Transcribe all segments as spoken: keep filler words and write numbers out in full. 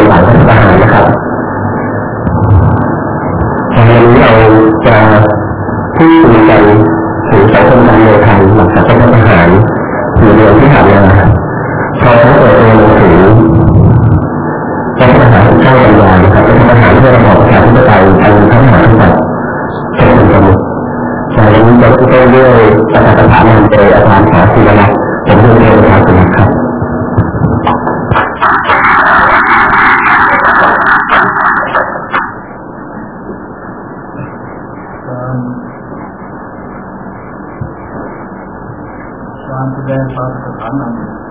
หลังรัฐประหารนะครับวันนี้เราจะพูดคุยกันถึงสังคมการเมืองไทยหลังจากรัฐประหารสี่เดือนที่ผ่านมาพอทั้งเปิดตัวหนังสือรัฐประหารเก้ากันยายนครับรัฐประหารเพื่อระบอบประชาธิปไตยอันพระมหากษัตริย์ทรงเป็นประมุขจากนี้จะพูดเรื่องประชาธิปไตยโดยอาจารย์สาธิตรักษ์ผมเรียนเรียนประชาธิปไตยครับการแสดงความสถานะ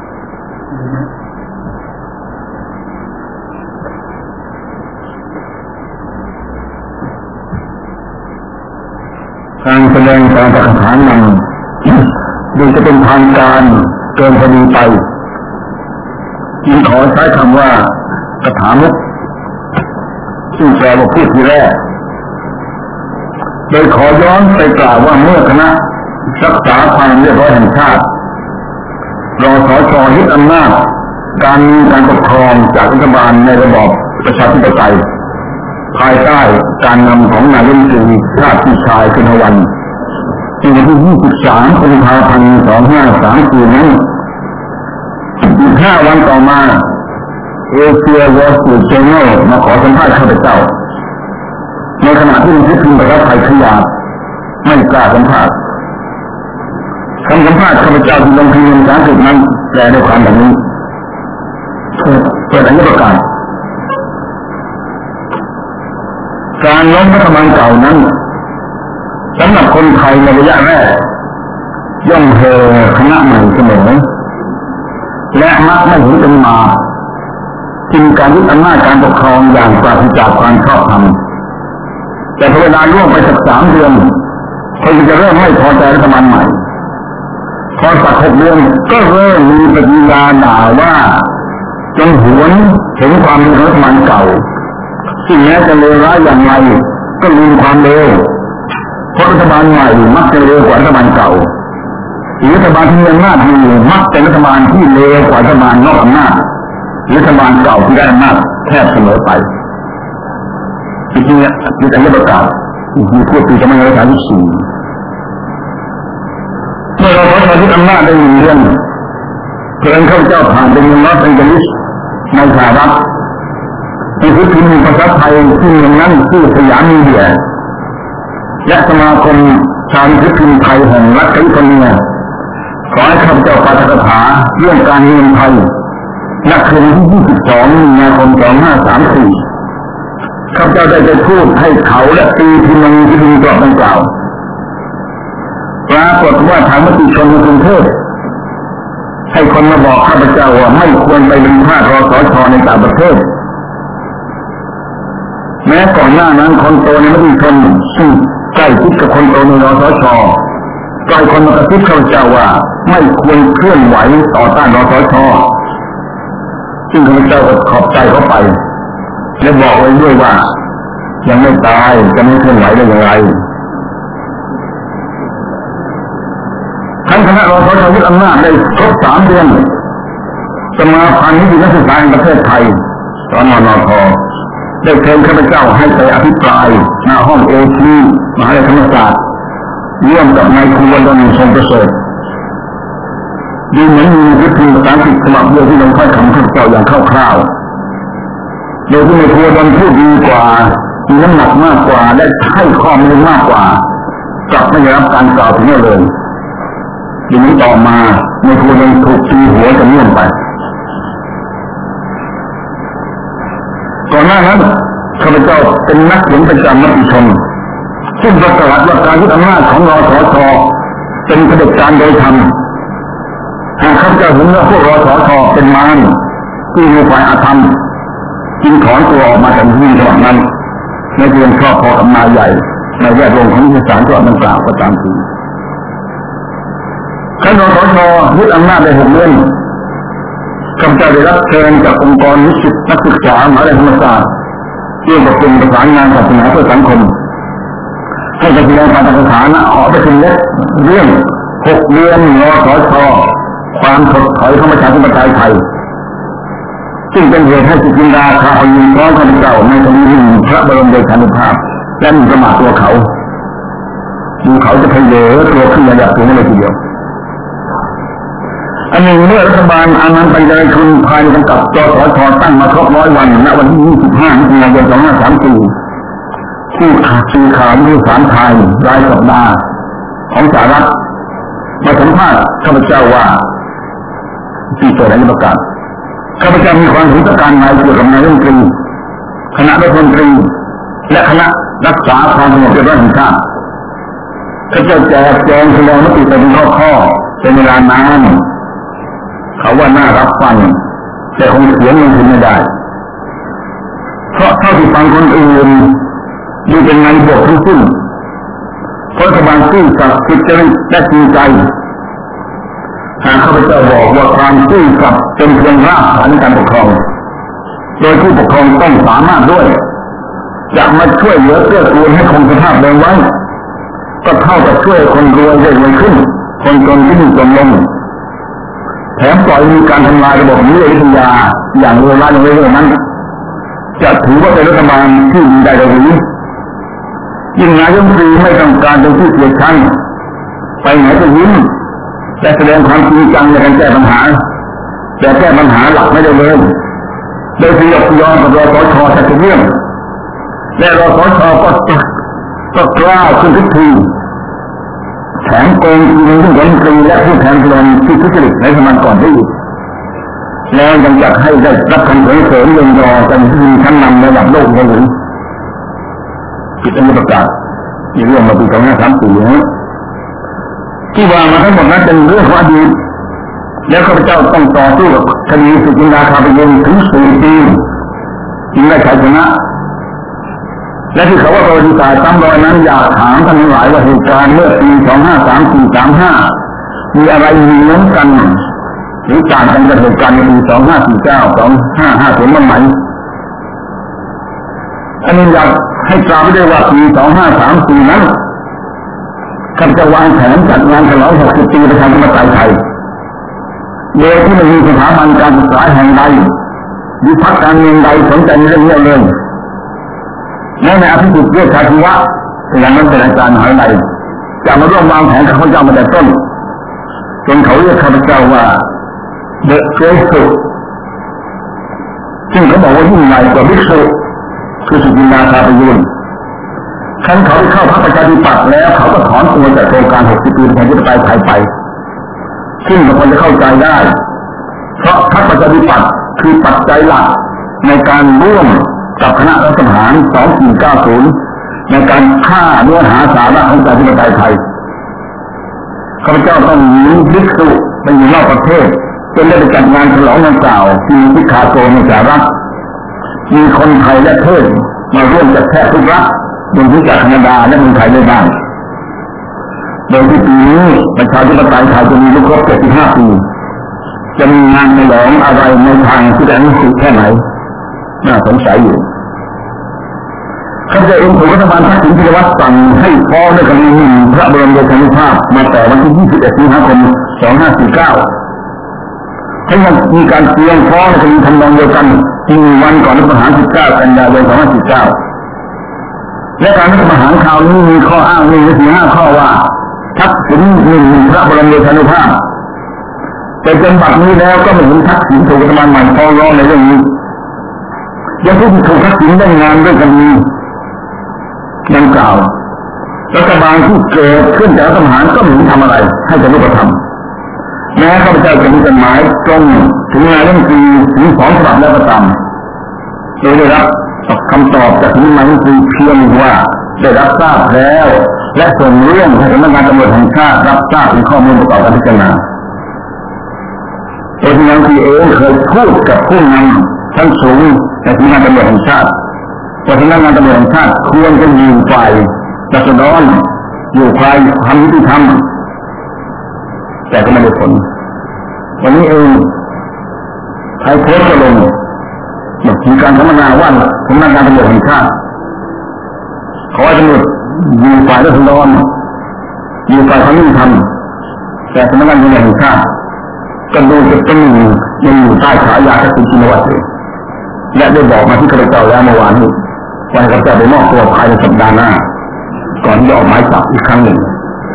การแสดงการสถานะดูจะเป็นทางการเกินพอดีไปจึงขอใช้คำว่ากถามุขซึ่งแปลว่าพูดทีแรกโดยขอย้อนไปกล่าวว่าเมื่อคณะรักษาความเรียบร้อยแห่งชาติรสช.ยึดอำนาจการมีการปกครองจากรัฐบาลในระบอบประชาธิปไตยภายใต้การนำของนายกรัฐมนตรีชาติชายคุณวรรณในวันที่ยี่สิบสามกุมภาพันธ์สองพันห้าร้อยสามสิบสี่นั้นอีกห้าวันต่อมาเอเชียวอลสตรีท จอร์นัลมาขอสัมภาษณ์ข้าพเจ้าในขณะที่มีพิมพ์ประกาศไทยขยาดไม่กล้าสัมภาษณ์คำสัมภาษณ์ข้าพเจ้าที่ลงพิมพ์ในการศึกนั้นแปลด้วยความแบบนี้เปิดอนุประกาศการล้มรัฐบาลเก่านั้นสำหรับคนไทยในระยะแรกย่อมเห่อคณะใหม่เสมอและมักไม่เห็นเป็นมาจึงการยึดอำนาจการปกครองอย่างปราศจากความชอบธรรมแต่พอเวลาล่วงไปสักสามเดือนคนจะเริ่มไม่พอใจรัฐบาลใหม่พอสักหกเดือนก็เริ่มมีปฏิกิริยาด่าว่าจงหวนถึงความเป็นรัฐบาลเก่าที่แม้จะเลวร้ายอย่างไรก็ลืมความเลวเพราะรัฐบาลใหม่มักจะเลวกว่ารัฐบาลเก่ารัฐบาลที่มีอำนาจอยู่มักเป็นรัฐบาลที่เลวกว่ารัฐบาลนอกอำนาจรัฐบาลเก่าที่ได้อำนาจแทบเสมอไปจริงๆมีแต่เรื่องประกาศมีพูดปีสองพันห้าร้อยสามสิบสี่เมื่อเราขอใช้ยึดอำนาจได้หนึ่งเดือนเพื่อนข้าพเจ้าผ่านเป็นเมืองลอสแองเจลิสในสหรัฐที่พิพิธภัณฑ์ภาษาไทยที่เมืองนั้นชื่อสยามมีเดียและสมาคมชาวพิพิธภัณฑ์ไทยแห่งรัฐแคลิฟอร์เนียขอให้ข้าพเจ้าปาฐกถาเรื่องการเมืองไทยณคืนที่ยี่สิบสองมีนาคมสองพันห้าร้อยสามสิบสี่ข้าพเจ้าได้ไปพูดให้เขาและตีพิมพ์พิพิธภัณฑ์ดังกล่าวปรากฏว่าทางมติชนในกรุงเทพให้คนมาบอกข้าพเจ้าว่าไม่ควรไปเป็นทาสรสช.ในต่างประเทศแม้ก่อนหน้านั้นคนโตในมติชนซึ่งใกล้ชิดกับคนโตในรสช.กลายคนมากระซิบข้าพเจ้าว่าไม่ควรเคลื่อนไหวต่อต้านรสช.ซึ่งข้าพเจ้าก็ขอบใจเขาไปและบอกไว้ด้วยว่ายังไม่ตายจะไม่เคลื่อนไหวได้อย่างไรทั้งคณะรสช.ยึดอำนาจได้ครบสามเดือนสมาพันธ์นิตินักศึกษาแห่งประเทศไทยสนนท.ได้เชิญข้าพเจ้าให้ไปอภิปรายณห้องเอทีมหาวิทยาลัยธรรมศาสตร์ร่วมกับนายครูวดลทรงประเสริฐดูเหมือนมีวิธีภาษาอังกฤษฉบับเดียวที่ลงท้ายคำข้าพเจ้าอย่างคร่าวๆโดยที่นายครูวดลพูดดีกว่ามีน้ำหนักมากกว่าและให้ข้อมูลมากกว่ากลับไม่ได้รับการกล่าวถึงเลยทีนี้ต่อมาในครูยังถูกตีหัวจนน่วมไปก่อนหน้านั้นข้าพเจ้าเป็นนักเขียนประจำมติชนซึ่งประกาศว่าการยึดอำนาจของรสช.เป็นเผด็จการโดยธรรมหากข้าพเจ้าเห็นว่าพวกรสช.เป็นมารที่อยู่ฝ่ายอาธรรมจึงถอนตัวออกมาจากที่ฉบับนั้นในเรื่องครอบครองอำนาจใหญ่ในแวดวงของนิติศาสตร์ก็ดังกล่าวก็ตามทีคณะรสช.ยึดอำนาจได้หกเดือนข้าพเจ้าได้รับเชิญจากองค์กรนิสิตนักศึกษามหาวิทยาลัยธรรมศาสตร์ร่วมกับกลุ่มประสานงานศาสนาเพื่อสังคมให้ไปแสดงการศึกษาณหอประชุมเล็กเรื่องหกเดือนรสช.ความถดถอยของประชาธิปไตยไทยซึ่งเป็นเหตุให้สุจินดาคาพยินร้องข้าพเจ้าในคดีหมิ่นพระบรมเดชานุภาพและหมิ่นประมาทตัวเขาดูเขาจะพยเยอตัวขึ้นระดับสูงเลยทีเดียวอันหนึ่งเมื่อรัฐบาลอานันต์ปัญญาชุนภายในกำกับจสชตั้งมาครบร้อยวันณวันที่ยี่สิบห้ามิถุนายนสองพันห้าร้อยสามสิบสี่ผู้สื่อข่าวที่สารไทยรายสัปดาห์ของสหรัฐมาสัมภาษณ์ข้าพเจ้าว่าที่เปิดในประกาศข้าพเจ้ามีความเห็นประการใดเกี่ยวกับนายรัฐมนตรีคณะรัฐมนตรีและคณะรักษาความสงบเรียบร้อยแห่งชาติข้าพเจ้าแจกแจงแสดงมติเป็นข้อๆเป็นเวลานานเขาว่าน่ารับฟังแต่คงเขียนลงทุนไม่ได้เพราะเท่าที่ฟังคนอื่นดูเป็นงานบวกทั้งสิ้นเพราะรัฐบาลซื่อสัตย์สุจริตและจริงใจหากข้าพเจ้าบอกว่าความซื่อสัตย์เป็นเพียงรากฐานในการปกครองโดยผู้ปกครองต้องสามารถด้วยจะมาช่วยเหลือเกื้อกูลให้คงสภาพเดิมไว้ก็เท่ากับช่วยคนรวยได้รวยขึ้นคนจนที่จนลงแถมปล่อยมีการทำลายระบบนิเวศวิทยาอย่างเลวร้ายอย่างเรื่อยๆนั้นจะถือว่าเป็นรัฐบาลที่ดีได้หรือยิ่งนายกรัฐมนตรีไม่ต้องการเป็นผู้เกียรติชังไปไหนก็ยิ้มแต่แสดงความจริงจังในการแก้ปัญหาแต่แก้ปัญหาหลักไม่ได้เลยโดยที่ยกยอมกับรสช.แต่ทุกเรื่องและรสช.ก็ก็กล้าขึ้นทุกทีแถมโกงกินผู้รัฐมนตรีและผู้แทนรองที่ทุจริตในสมัยก่อนได้อีกแล้วยังจัดให้ได้รับคำเสริมเงินรอจนที่ชั้นนำระดับโลกได้หรือผิดอันประกาศในเรื่องมาปีสองพันห้าร้อยสามสิบสี่นะที่ว่ามาทั้งหมดนั้นเป็นเรื่องของอดีตแล้วข้าพเจ้าต้องต่อสู้กับคดีสุจินดาคาพยินถึงสี่ปีจึงได้ชัยชนะและที่เขาว่าประวัติศาสตร์ซ้ำรอยนั้นอยากถามท่านทั้งหลายว่าเหตุการณ์เมื่อปีสองพันห้าร้อยสามสิบสี่ สามสิบห้ามีอะไรมีเหมือนกันหรือต่างกันกับเหตุการณ์ในปีสองพันห้าร้อยสี่สิบเก้า สองพันห้าร้อยห้าสิบบ้างไหมอันนี้อยากให้กล่าวไว้ด้วยว่าปีสองพันห้าร้อยสามสิบสี่นั้นข้าพเจ้าวางแผนจัดงานฉลองหกสิบปีประชาธิปไตยไทยโดยที่ไม่มีสถาบันการศึกษาแห่งใดหรือพรรคการเมืองใดสนใจในเรื่องนี้เลยแม้ในอภิสิทธิ์เวชชาชีวะอย่างนั้นเป็นอาจารย์มหาวิทยาลัยจะมาร่วมวางแผนกับข้าพเจ้ามาแต่ต้นจนเขาเรียกข้าพเจ้าว่าเดอะเกรทสุซึ่งเขาบอกว่ายิ่งใหญ่กว่าบิ๊กสุคือสุจินดาคาพยินครั้งเขาได้เข้าพรรคประชาธิปัตย์แล้วเขาก็ถอนตัวจากโครงการหกสิบปีประชาธิปไตยไทยไปซึ่งบางคนจะเข้าใจได้เพราะพรรคประชาธิปัตย์คือปัจจัยหลักในการร่วมกับคณะรัฐประหารสองพันสี่ร้อยเก้าสิบในการฆ่าเนื้อหาสาระของประชาธิปไตยไทยข้าพเจ้าต้องหนีบิ๊กสุไปอยู่นอกประเทศจนได้ไปจัดงานฉลองวันเก่าที่ชิคาโกในสหรัฐมีคนไทยและเทศมาร่วมจัดแทบทุกรัฐโดยที่จากแคนาดาและเมืองไทยได้บ้างโดยที่ปีนี้ประชาธิปไตยไทยจะมีครบเจ็ดสิบห้าปีจะมีงานฉลองอะไรในทางที่จะรู้สึกแค่ไหนน่าสงสัยอยู่ข้าพเจ้าเองถูกรัฐบาลทักษิณชินวัตรสั่งให้ฟ้องในคดีหมิ่นพระบรมเดชานุภาพมาแต่วันที่ยี่สิบเอ็ดสิงหาคมสองพันห้าร้อยสี่สิบเก้าให้มีการเตรียมฟ้องในคดีทำนองเดียวกันที่วันก่อนรัฐประหารสิบเก้ากันยายนสองพันห้าร้อยสี่สิบเก้าและการรัฐประหารคราวนี้มีข้ออ้างมีสี่ห้าข้อว่าทักษิณหมิ่นพระบรมเดชานุภาพแต่จนบัดนี้แล้วก็ไม่เห็นทักษิณถูกรัฐบาลใหม่ฟ้องร้องในเรื่องนี้ยังผู้ถูกทักษิณได้งานด้วยกันนี้ดังกล่าวรัฐบาลที่เกิดขึ้นจากรัฐประหารก็ไม่เห็นทำอะไรให้เป็นรูปธรรมแม้ข้าพเจ้าจะมีจดหมายตรงถึงนายรัฐมนตรีถึงสองฉบับแล้วก็ตามโดยได้รับคำตอบจากนายรัฐมนตรีเพียงว่าได้รับทราบแล้วและส่งเรื่องให้สำนักงานตำรวจแห่งชาติรับทราบถึงข้อมูลประกอบการพิจารณาโดยที่นายรัฐมนตรีเองเคยพูดกับผู้นำชั้นสูงในสำนักงานตำรวจแห่งชาติว่าสำนักงานตำรวจแห่งชาติควรจะอยู่ฝ่ายราษฎรอยู่ฝ่ายความยุติธรรมแต่ก็ไม่ได้ผลวันนี้เองไทยโพสต์ก็ลงมีการสัมมนาว่าสำนักงานตำรวจแห่งชาติขอให้ตำรวจอยู่ฝ่ายราษฎรอยู่ฝ่ายความยุติธรรมแต่สำนักงานตำรวจแห่งชาติก็ดูจะต้องยังอยู่ใต้ฉายาทักษิณชินวัตรเลยและได้บอกมาที่ข้าพเจ้าแล้วเมื่อวานนี้ว่าข้าพเจ้าไปมอบตัวภายในสัปดาห์หน้าก่อนจะออกหมายจับอีกครั้งหนึ่ง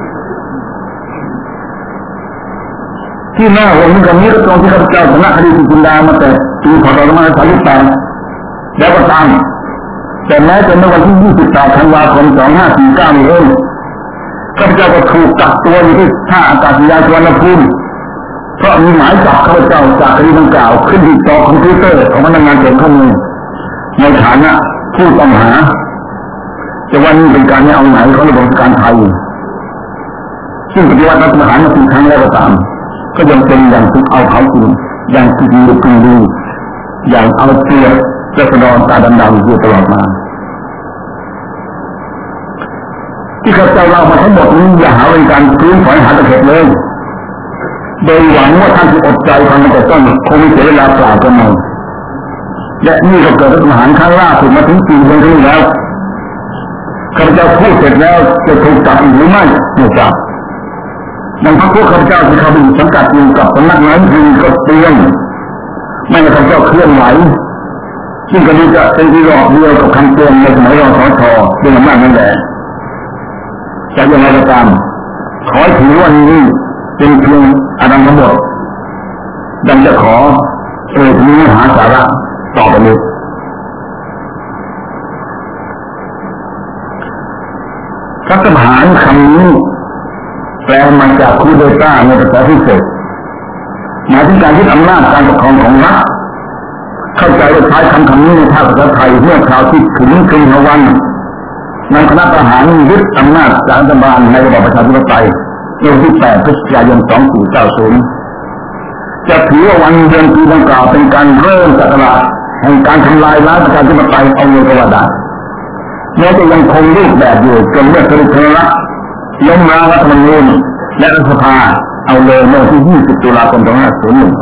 ที่หน้าวันนี้กับนี้ก็ตรงที่ข้าพเจ้าชนะคดีสุจินดามาแต่ปีพศสองพันห้าร้อยสามสิบแปดแล้วก็ตามแต่แม้จะในวันที่ยี่สิบแปดธันวาคมสองพันห้าร้อยสี่สิบเก้านี้เองข้าพเจ้าก็ถูกกักตัวอยู่ที่ท่าอากาศยานสุวรรณภูมิเพราะมีหมายจับข้าพเจ้าจากคดีดังกล่าวขึ้นที่จอคอมพิวเตอร์ของพนักงานเก็บข้อมูลในฐานะผู้ต้องหาแต่วันนี้เป็นการไม่เอาไหนของระบบการไทยซึ่งปฏิวัติรัฐประหารมาสี่ครั้งแล้วก็ตามก็ยังเป็นอย่างทุกเอาเขาจริงอย่างที่ดีดีดีอย่างเอาเปรียบรัษฎรตาดำๆอยู่ตลอดมาที่ข้าพเจ้าเล่ามาทั้งหมดนี้อย่าหาเป็นการพื้นฝอยหาตะเข็บเลยโดยหวังว่าท่านจะอดใจฟังแต่ต้นคงไม่เสียเวลาเปล่ากันเลยและนี่ก็เกิดรัฐประหารครั้งล่าสุดมาถึงสี่เดือนที่แล้วข้าพเจ้าพูดเสร็จแล้วจะถูกจับอีกหรือไม่ไม่จับดังพรรคพวกข้าพเจ้าที่เขาเป็นสังกัดอยู่กับสำนักงานคือก็เตือนไม่ให้ข้าพเจ้าเคลื่อนไหวซึ่งก็ดูจะเป็นที่รอบเดียวกับคำเตือนในสมัยรสช.เป็นอำนาจนั่นแหละจะอย่างไรก็ตามขอถือวันนี้เป็นเพียงอาดัมทั้งหมดดังจะขอเอ่ยถึงเนื้อหาสาระต่อไปนี้รัฐประหารคำนี้แปลมาจากคูเดต้าในภาษาฝรั่งเศสหมายถึงการยึดอำนาจการปกครองของรัฐเข้าใจว่าใช้คำคำนี้ในภาษาไทยเมื่อคราวที่ถึงคืนวันในคณะทหารยึดอำนาจจากรัฐบาลในระบอบประชาธิปไตยในวันที่แปดพฤศจิกายนสองพันสี่ร้อยเก้าสิบจะถือว่าวันเดือนปีดังกล่าวเป็นการเริ่มศักราชแห่งการทำลายล้างประชาธิปไตยเอาเลยก็ว่าได้แม้จะยังคงรูปแบบอยู่จนเมื่อสรุปรัฐล้มล้างรัฐธรรมนูญและรัฐสภาเอาเลยเมื่อที่ยี่สิบตุลาคมสองพันห้าร้อยหนึ่ง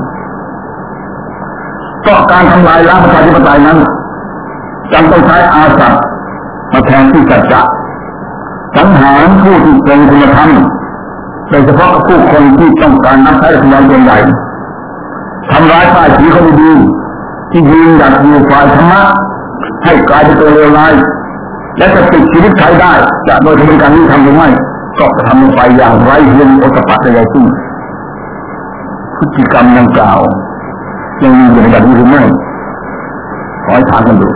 ก็การทำลายล้างประชาธิปไตยนั้นจำต้องใช้อาสามาแทนที่สัจจะสังหารผู้ที่เป็นคุณธรรมโดยเฉพาะผู้คนที่ต้องการนับใช้รัฐบาลเป็นใหญ่ทำร้ายป้ายสีคนดีที่ยืนหยัดอยู่ฝ่ายธรรมะให้กลายเป็นตัวเลวร้ายและจะติดชีวิตใครได้จะโดยทำการนี้ทำหรือไม่ก็ทำลงไปอย่างไร้เหี้ยมโอตปะใดๆซึ่งพฤติกรรมดังกล่าวยังมีอยู่ในแบบนี้หรือไม่ขอให้ถามกันดู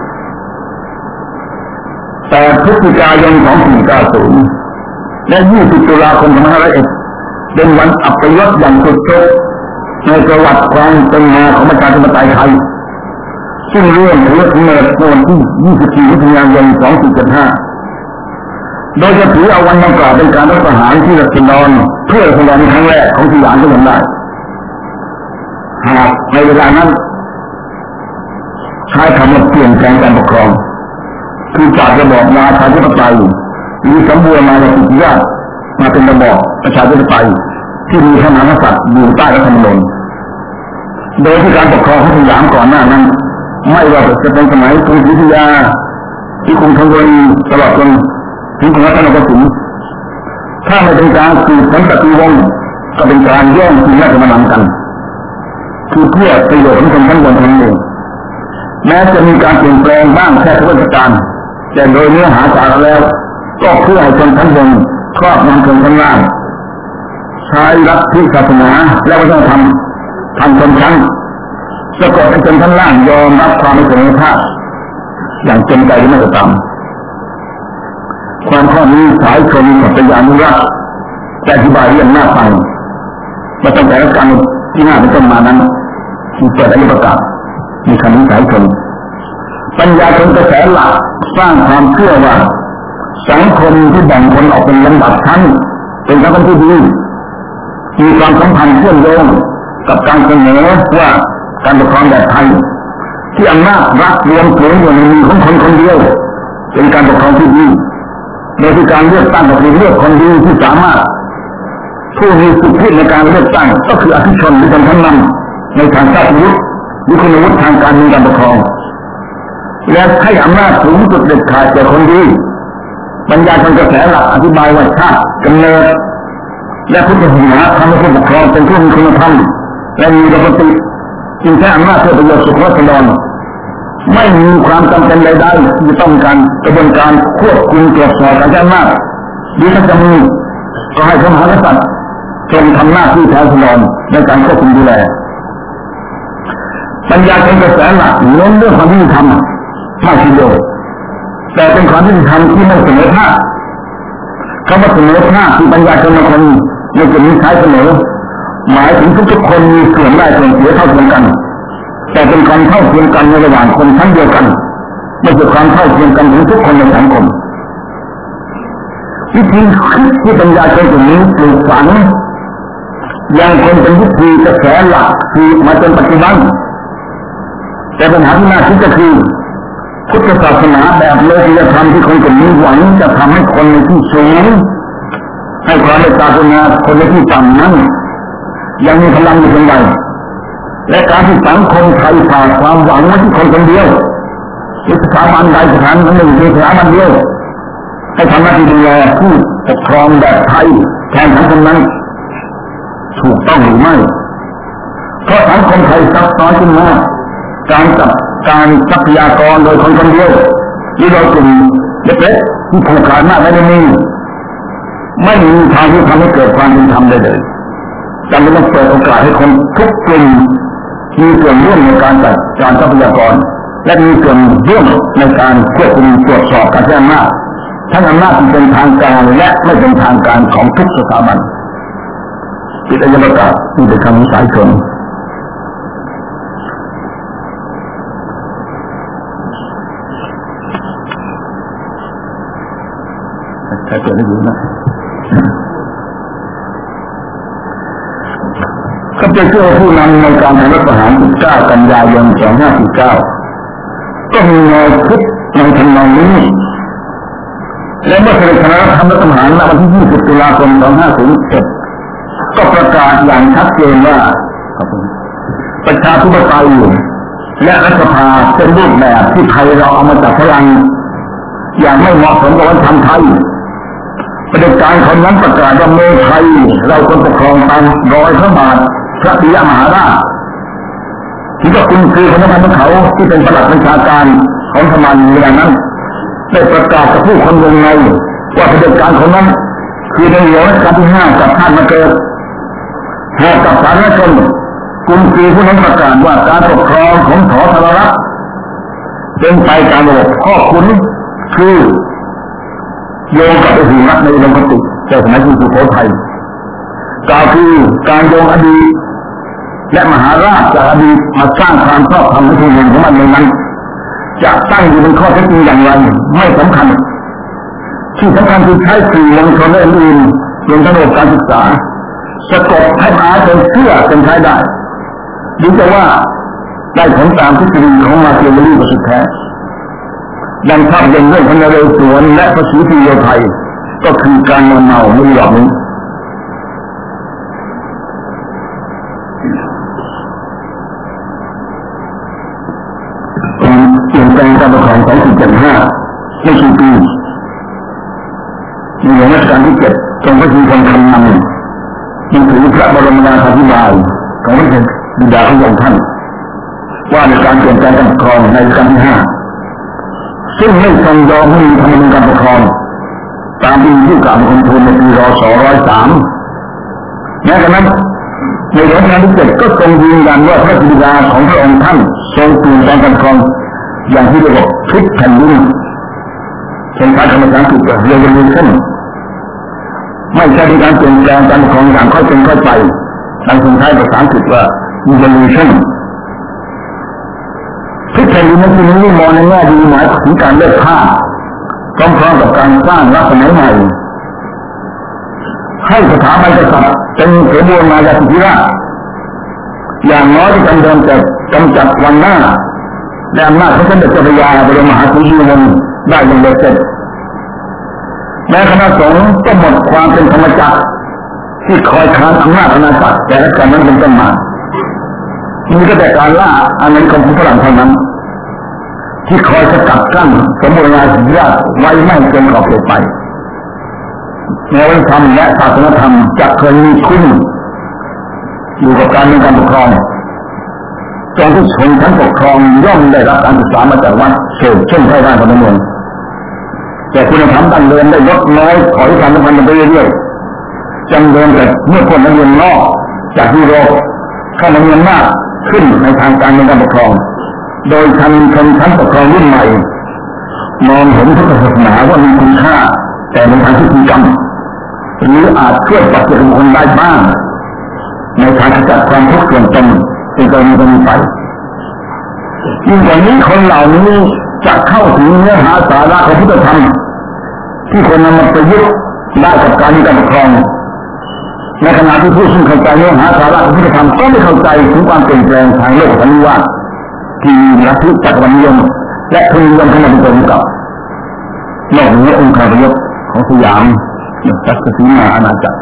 แต่พฤศจิกายนสองพันสี่ร้อยเก้าสิบและยี่สิบตุลาคมสองพันห้าร้อยเอ็ดเป็นวันอัปยศอย่างสุดโต่งในประวัติความเป็นมาของประชาธิปไตยไทยซึ่งเรื่องถือกำเนิดในวันที่ยี่สิบสี่มิถุนายนสองพันสี่ร้อยเจ็ดสิบห้าโดยจะถือเอาวันดังกล่าวเป็นการรัฐประหารที่รัฐบาลเพื่อรัฐบาลครั้งแรกของสยามก็ทำได้หากในเวลานั้นใช้คำว่าเปลี่ยนแปลงการปกครองคือจากระบอบราชาธิปไตยหรือสมบูรณาญาสิทธิราชมาเป็นระบอบประชาธิปไตยที่มีพระมหากษัตริย์อยู่ใต้รัฐธรรมนูญโดยที่การปกครองของสยามก่อนหน้านั้นไม่ว่าจะเป็นสมัยกรุงศรีอยุธยาที่กรุงธนบุรีตลอดจนถึงกรุงรัตนโกสินทร์ถ้าไม่เป็นการสืบสันตติวงศ์ก็เป็นการแย่งชิงราชบัลลังก์กันคือเพื่อประโยชน์ของชนชั้นบนทั้งนั้นแม้จะมีการเปลี่ยนแปลงบ้างแค่ทุกราชการแต่โดยเนื้อหาสาระแล้วก็เพื่อให้ชนชั้นบนครอบงำชนชั้นล่างใช้ลัทธิศาสนาและวัฒนธรรมทำชนชั้นสะกดให้ชนชั้นล่างยอมรับความไม่เสมอภาคอย่างเต็มใจหรือไม่ก็ตามความข้อนี้สายชนสัตยานุรักษ์แต่อธิบายเรื่องหน้าฟังมาตั้งแต่รัชกาลที่ห้าเป็นต้นมานั้นมีเปิดอธิประกาศมีคำนิสายชนปัญญาชนกระแสหลักสร้างความเชื่อว่าสังคมที่แบ่งคนออกเป็นลำดับชั้นเป็นสังคมที่ดีมีความสัมพันธ์เชื่อมโยงกับการเสนอว่าการปกครองแบบไทยที่อำนาจรัฐรวมถึงอยู่ในมือของคนคนเดียวเป็นการปกครองที่ดีโดยที่การเลือกตั้งก็คือเลือกคนดีที่สามารถผู้มีสิทธิในการเลือกตั้งก็คืออภิชนหรือคนชั้นนำในทางชาติวุฒิหรือคุณวุฒิทางการเมืองการปกครองและให้อำนาจสูงสุดเด็ดขาดแก่คนดีปัญญาชนกระแสหลักอธิบายว่าชาติกำเนิดและพุทธศาสนาทำให้ผู้ปกครองเป็นผู้มีคุณธรรมและมีปกติจึงใช้อำนาจเพื่อประโยชน์สุขวัฒนไม่มีความจำเป็นใดๆที่ต้องการกระบวนการควบคุมตรวจสอบการใช้อำนาจหรือถ้าจะมีก็ให้พระมหากษัตริย์ทรงทำหน้าที่แทนพระนอนในการควบคุมดูแลปัญญาเป็นกระแสหลักเน้นเรื่องความยุติธรรมมากทีเดียวแต่เป็นความยุติธรรมที่ไม่เสมอภาคคำว่าเสมอภาคที่ปัญญาเป็นคนในกลุ่มนี้ใช้เสมอหมายถึงทุกๆคนมีส่วนได้ส่วนเสียเท่าเทียมกันแต่เป็นความเท่าเทียมกันในระหว่างคนชั้นเดียวกันไม่ใช่ความเท่าเทียมกันของทุกคนในสังคมวิธีคิดที่ปัญญาเป็นกลุ่มนี้ปลูกฝังยังคงเป็นวิธีกระแสหลักคือมาจนปัจจุบันแต่ปัญหาที่น่าคิดก็คือพุทธศาสนาแบบโลกียธรรมที่คนกลุ่มนี้หวังจะทำให้คนในที่สูงให้ความเมตตากรุณาคนในที่ต่ำนั้นยังมีพลังอยู่เพียงใดและการที่สังคมไทยฝากความหวังไว้ที่คนคนเดียวสถาบันใดสถาบันหนึ่งมีสถาบันเดียวให้ทำหน้าที่ดูแลผู้ปกครองแบบไทยแทนสังคมนั้นถูกต้องหรือไม่เพราะสังคมไทยซับซ้อนขึ้นมาการจัดการทรัพยากรโดยคนคนเดียวหรือโดยกลุ่มเล็กๆที่ผูกขาดมากไม่ได้มีไม่มีทางที่ทำให้เกิดความเป็นธรรมได้เลยจำเป็นต้องเปิดโอกาสให้คนทุกกลุ่มมีส่วนร่วมในการจัดการทรัพยากรและมีส่วนร่วมในการควบคุมตรวจสอบการใช้อำนาจทั้งอำนาจที่เป็นทางการและไม่เป็นทางการของทุกสถาบันปิดอายประกาศนี่เป็นคำวิสัยชนใครเปิดให้ดูนะก็เป็นเชื่อผู้นำในการทำรัฐประหารสิบเก้ากันยายนสองพันห้าร้อยสี่สิบเก้าก็มีแนวคิดในทำนองนี้และเมื่อเสด็จคณะทำรัฐประหารในวันที่ยี่สิบตุลาคมสองพันห้าร้อยสี่สิบเอ็ดก็ประกาศอย่างชัดเจนว่าประชาธิปไตยและรัฐสภาเป็นรูปแบบที่ไทยเราเอามาจากฝรั่งอย่างไม่เหมาะสมกับวัฒนธรรมไทยประเด็จการคนนั้นประกาศว่าเมืองไทยเราควรปกครองตามรอยพระบาทพระปิยมหาราชที่ก็คุณคือคนนั้นของเขาที่เป็นประหลัดบัญชาการของสมัยเวลานั้นได้ประกาศกับผู้คนวงในว่าประเด็จการคนนั้นคือในหลวงรัชกาลที่ห้ากับท่านมาเกิดหากกับสาธารณชนคุณคือผู้นั้นประกาศว่าการปกครองของสธารณรัฐเป็นไปตามระบบข้อคุณคือโยงกับอดีตในอุดมคติแต่สมัยกรุงสุโขทัยกล่าวคือการโยงอดีตและมหาราชจากอดีตมาสร้างความชอบธรรมในที่หนึ่งของมันในนั้นจะตั้งอยู่บนข้อเท็จจริงอย่างไรไม่สำคัญที่สำคัญคือใช้สื่อมวลชนและอื่นๆรวมทั้งระบบการศึกษาสะกดให้มหาชนเชื่อเป็นใช้ได้หรือจะว่าได้ผลตามทฤษฎีของมาเคียเวลลี่ประสิทธิ์แท้ดังภาพยนตร์เรื่องพระนเรศวรและพระศรีพิโยไทยก็คือการนอนเมาไม่หลอกนี้เปลี่ยนแปลงการปกครองสองสี่เจ็ดห้าไม่กี่ปีในหลวงรัชกาลที่เจ็ดทรงพระชีพคำนำยังถือพระบรมราชาธิบายของพระบิดาขององค์ท่านว่าในการเปลี่ยนแปลงการปกครองในรัชกาลที่ห้าซึ่งไม่ทรงยอมให้มีธรรมนูญการปกครองตามที่ผู้กล่าวคนทูลในปีรศร้อยสามแม้กระนั้นในรัชกาลที่เจ็ดก็ทรงยืนยันว่าพระบิดาของพระองค์ท่านทรงเปลี่ยนแปลงการปกครองอย่างที่เรียกว่าพลิกแผ่นดินเป็นการทำงานถูกต้องเรียนรู้ขึ้นไม่ใช่เป็นการเปลี่ยนแปลงการปกครองอย่างค่อยเป็นค่อยไปทางคนไทยภาษาอังกฤษว่า evolution พลิกแผ่นดินในที่นี้มองในแง่ดีหมายถึงการเลิกฆ่าพร้อมๆกับการสร้างรัฐสมัยใหม่ให้สถาบันกษัตริย์เป็นเสบูรณาญาสิทธิราชอย่างน้อยที่กำจัดจะกำจัดวันหน้าและอำนาจของสมเด็จเจ้าพระยาบรมมหาภูมิพลได้อย่างเด็ดเด็ดแม้คณะสงฆ์ก็หมดความเป็นธรรมจักรที่คอยค้านอำนาจอาณาจักรแต่ละการนั้นเป็นต้นมามีก็แต่การล่าอาณานิคมของฝรั่งเท่านั้นที่คอยสกัดกั้นสมบูรณาญาสิทธิราชไว้ไม่เกินขอบเขตไปแนววัฒนธรรมและศาสนธรรมจะเคยมีคุณอยู่กับการมีการปกครองการที่ชนชั้นปกครองย่อมได้รับการศึกษามาจากวัดเช่นเช่นไพร่บ้านพนมนแต่คุณธรรมดั้งเดิมได้ลดน้อยถอยความสัมพันธ์ไปเรื่อยๆจำเดิมแต่เมื่อคนนักเรียนนอกจากยุโรปเข้ามามีอำนาจขึ้นในทางการเมืองการปกครองโดยทำชนชั้นปกครองรุ่นใหม่มองเห็นพุทธศาสนาว่ามีคุณค่าแต่ในทางพิธีกรรมหรืออาจช่วยปัจจุบันคนได้บ้างในทางขจัดความทุกข์ส่วนตนเป็นกรณีเป็นไปยิ่งกว่านี้คนเหล่านี้จะเข้าถึงเนื้อหาสาระของพุทธธรรมที่คนนำมาประยุกต์ได้กับการมีการปกครองในขณะที่ผู้ซึ่งเข้าใจเนื้อหาสาระของพุทธธรรมก็ไม่เข้าใจถึงความเปลี่ยนแปลงทางโลกสันนิวาสที่ลัทธิจักรวรรดินิยมและทุนนิยมเข้ามาเป็นตัวกับโลกนี้องค์การประยุกต์ของสยามจักรศรีมาอาณาจักร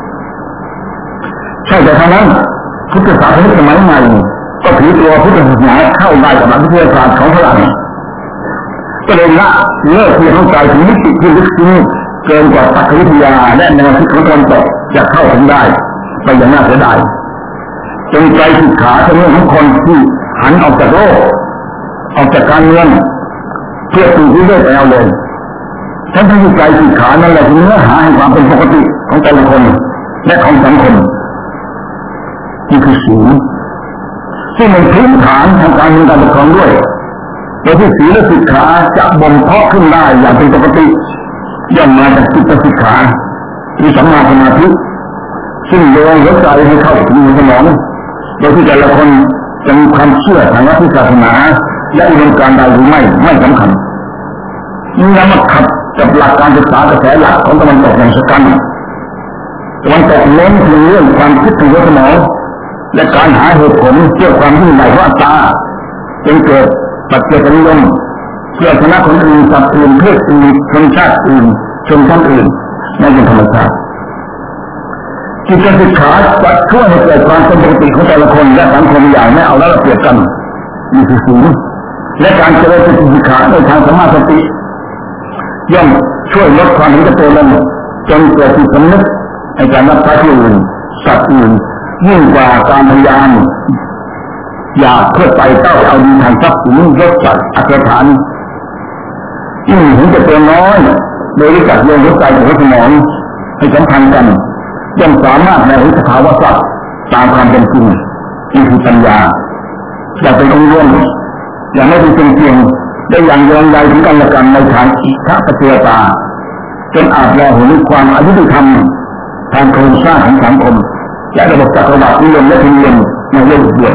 ใช่แต่เท่านั้นพุทธศาสนาสมัยใหม่ก็ถือตัวพุทธศาสนาเข้าได้กับหลักวิทยาศาสตร์ของฝรั่งก็เลยละเลิกที่เข้าใจถึงมิติที่ลึกซึ้งเกินกว่าตรรกวิทยาและแนวคิดของตะวันตกจะเข้าถึงได้ไปอย่างน่าเสียดายจนใจศึกษาเป็นเรื่องของคนที่หันออกจากโลกออกจากการเมืองเพื่อสู่ที่เลือกเอาเลยทั้งที่ใจศึกษานั่นแหละคือเนื้อหาแห่งความเป็นปกติของแต่ละคนและของสังคมนี่คือศีลซึ่งเป็นพื้นฐานทางการเมืองการปกครองด้วยโดยที่ศีลและศิกขาจะบ่มเพาะขึ้นได้อย่างเป็นปกติย่อมมาจากจิตศิกขาที่สัมมาสมาธิซึ่งโดยหัวใจให้เข้าถึงสมองโดยที่แต่ละคนจะมีความเชื่อทางลัทธิศาสนาและอุดมการณ์ใดหรือไม่ไม่สำคัญนี่นำมาขัดกับหลักการศึกษากระแสหลักของตะวันตกอย่างสกัดตะวันตกเน้นถึงเรื่องความคิดถึงสมองและการหาเหตุผลเพื่อความยิ่งใหญ่ของอัตตาจนเกิดปัจเจกนิยมเพื่อชนะคนอื่นสัตว์อื่นเพศอื่นชนชาติอื่นชนชั้นอื่นในเป็นธรรมชาติจิตศึกษาจะช่วยให้เกิดความเป็นปกติของแต่ละคนและสังคมอย่างไม่เอาแล้วเปรียบกันมีคือศีลและการเจริญสติศึกษาในทางสมาธิย่อมช่วยลดความเห็นแก่ตัวลงจนเกิดจิตสำนึกในการรับใช้ผู้อื่นสัตว์อื่นยิ่งกว่าการพยายามอยากเพื่อไปเต้าเอาดีทางทรัพย์สินยศศักดิ์อัตฐานยิ่งเห็นแก่ตัวน้อยโดยรู้จักโยงหัวใจของสมองให้สัมพันธ์กันย่อมสามารถในวิสภาวะสัตว์ตามความเป็นจริงนี่คือปัญญาอย่าไปกังวลอย่าไม่เป็นเพียงได้อย่างยอมใจถึงกันและกันในทางอิทธิปัจจยตาจนอาจมองเห็นความอายุติธรรมทางโครงสร้างของสังคมและระบบจักรวรรดินิยมและทุนนิยมในโลกด้วย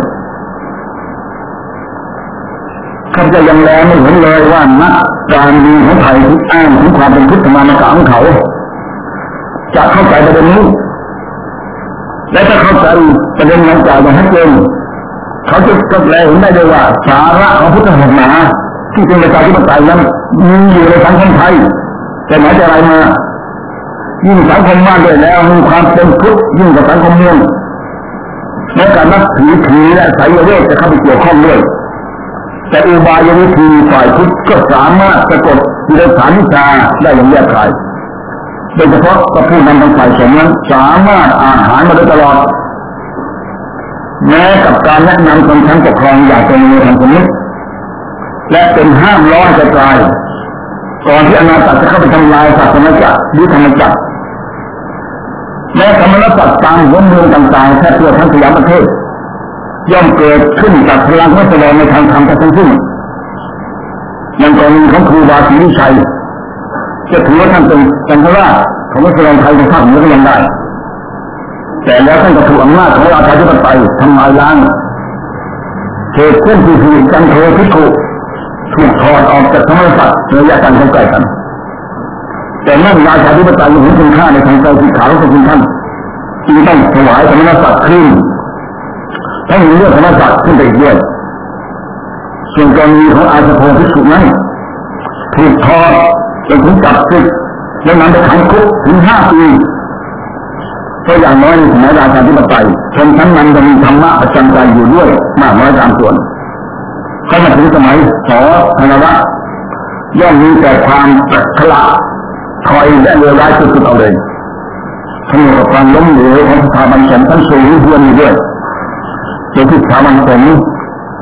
ข้าพเจ้ายังแลไม่เห็นเลยว่านักการดีของไทยที่อ้างถึงความเป็นพุทธมามกะของเขาจะเข้าใจประเด็นนี้และถ้าเข้าใจประเด็นนั้นจากอย่างชัดเจนเขาจะกำแลเห็นได้เลยว่าสาระของพุทธศาสนาที่เป็นประชาธิปไตยนั้นมีอยู่ในสังคมไทยแต่ไหนแต่ไรมายิ่งสังคมบ้านด้วยแล้วมีความเป็นพุทธยิ่งกว่าสังคมเมืองและการนับถือถือและไสยเวทจะเข้าไปเกี่ยวข้องด้วยแต่อุบายวิธีฝ่ายพุทธก็สามารถสะกดวิธีฐานวิชาได้อย่างแยบคายโดยเฉพาะกับผู้นำทางฝ่ายสงฆ์นั้นสามารถอาหารมาโดยตลอดแม้กับการแนะนำคนชั้นปกครองอย่างเป็นในทางสมมติและเป็นห้ามร้อนกระจายก่อนที่อาณาจักรจะเข้าไปทำลายศาสนาจักรหรือธรรมจักรแม้ธรรมนัตตามหัวเมืองต่างๆแทบทั่วทั้งสยามประเทศย่อมเกิดขึ้นจากพลังวัฒนธรรมในทางธรรมทั้งสิ้นอย่างกรณีของครูบาศรีวิชัยจะถือว่าท่านเป็นจันทราชของวัฒนธรรมไทยในภาคเหนือก็ยังได้แต่แล้วท่านก็ถูกอำนาจของราชาธิปไตยทำลายล้างเหตุเช่นที่คือจันโทภิกขุถูกถอดออกจากธรรมศักดิ์ระยะการเข้าใกล้กันแต่นั่นราชาธิปไตยยังเห็นคุณค่าในทางใจศึกษาของคุณท่านจึงต้องถวายธรรมศักดิ์ขึ้นถ้ามีเรื่องธรรมศักดิ์ขึ้นไปอีกด้วยส่วนกรณีของอาชาโพภิกษุนั้นถูกถอดจนถึงจับศึกและนำไปขังคุกถึงห้าปีก็อย่างน้อยในสมัยราชาธิปไตยชนชั้นนั้นจะมีธรรมะประจำใจอยู่ด้วยมากน้อยตามส่วนเข้ามาถึงสมัยสอธนวัฒน์ย่อมมีแต่ความตักขละถอยและเลวร้ายสุดๆเอาเลยทั้งหมดกับความล้มเหลวของสถาบันสงฆ์ทั้งสูงเพื่อนอยู่ด้วยโดยที่สถาบันสงฆ์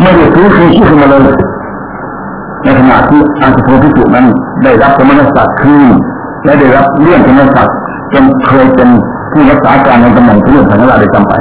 ไม่ได้ซื้อคือชื่อขึ้นมาเลยในขณะที่อาสโพธิสุนั้นได้รับสมณศักดิ์ขึ้นและได้รับเลื่อนสมณศักดิ์จนเคยเป็นผู้รักษาการในตำแหน่งที่เลื่อนสังฆราชได้จำไป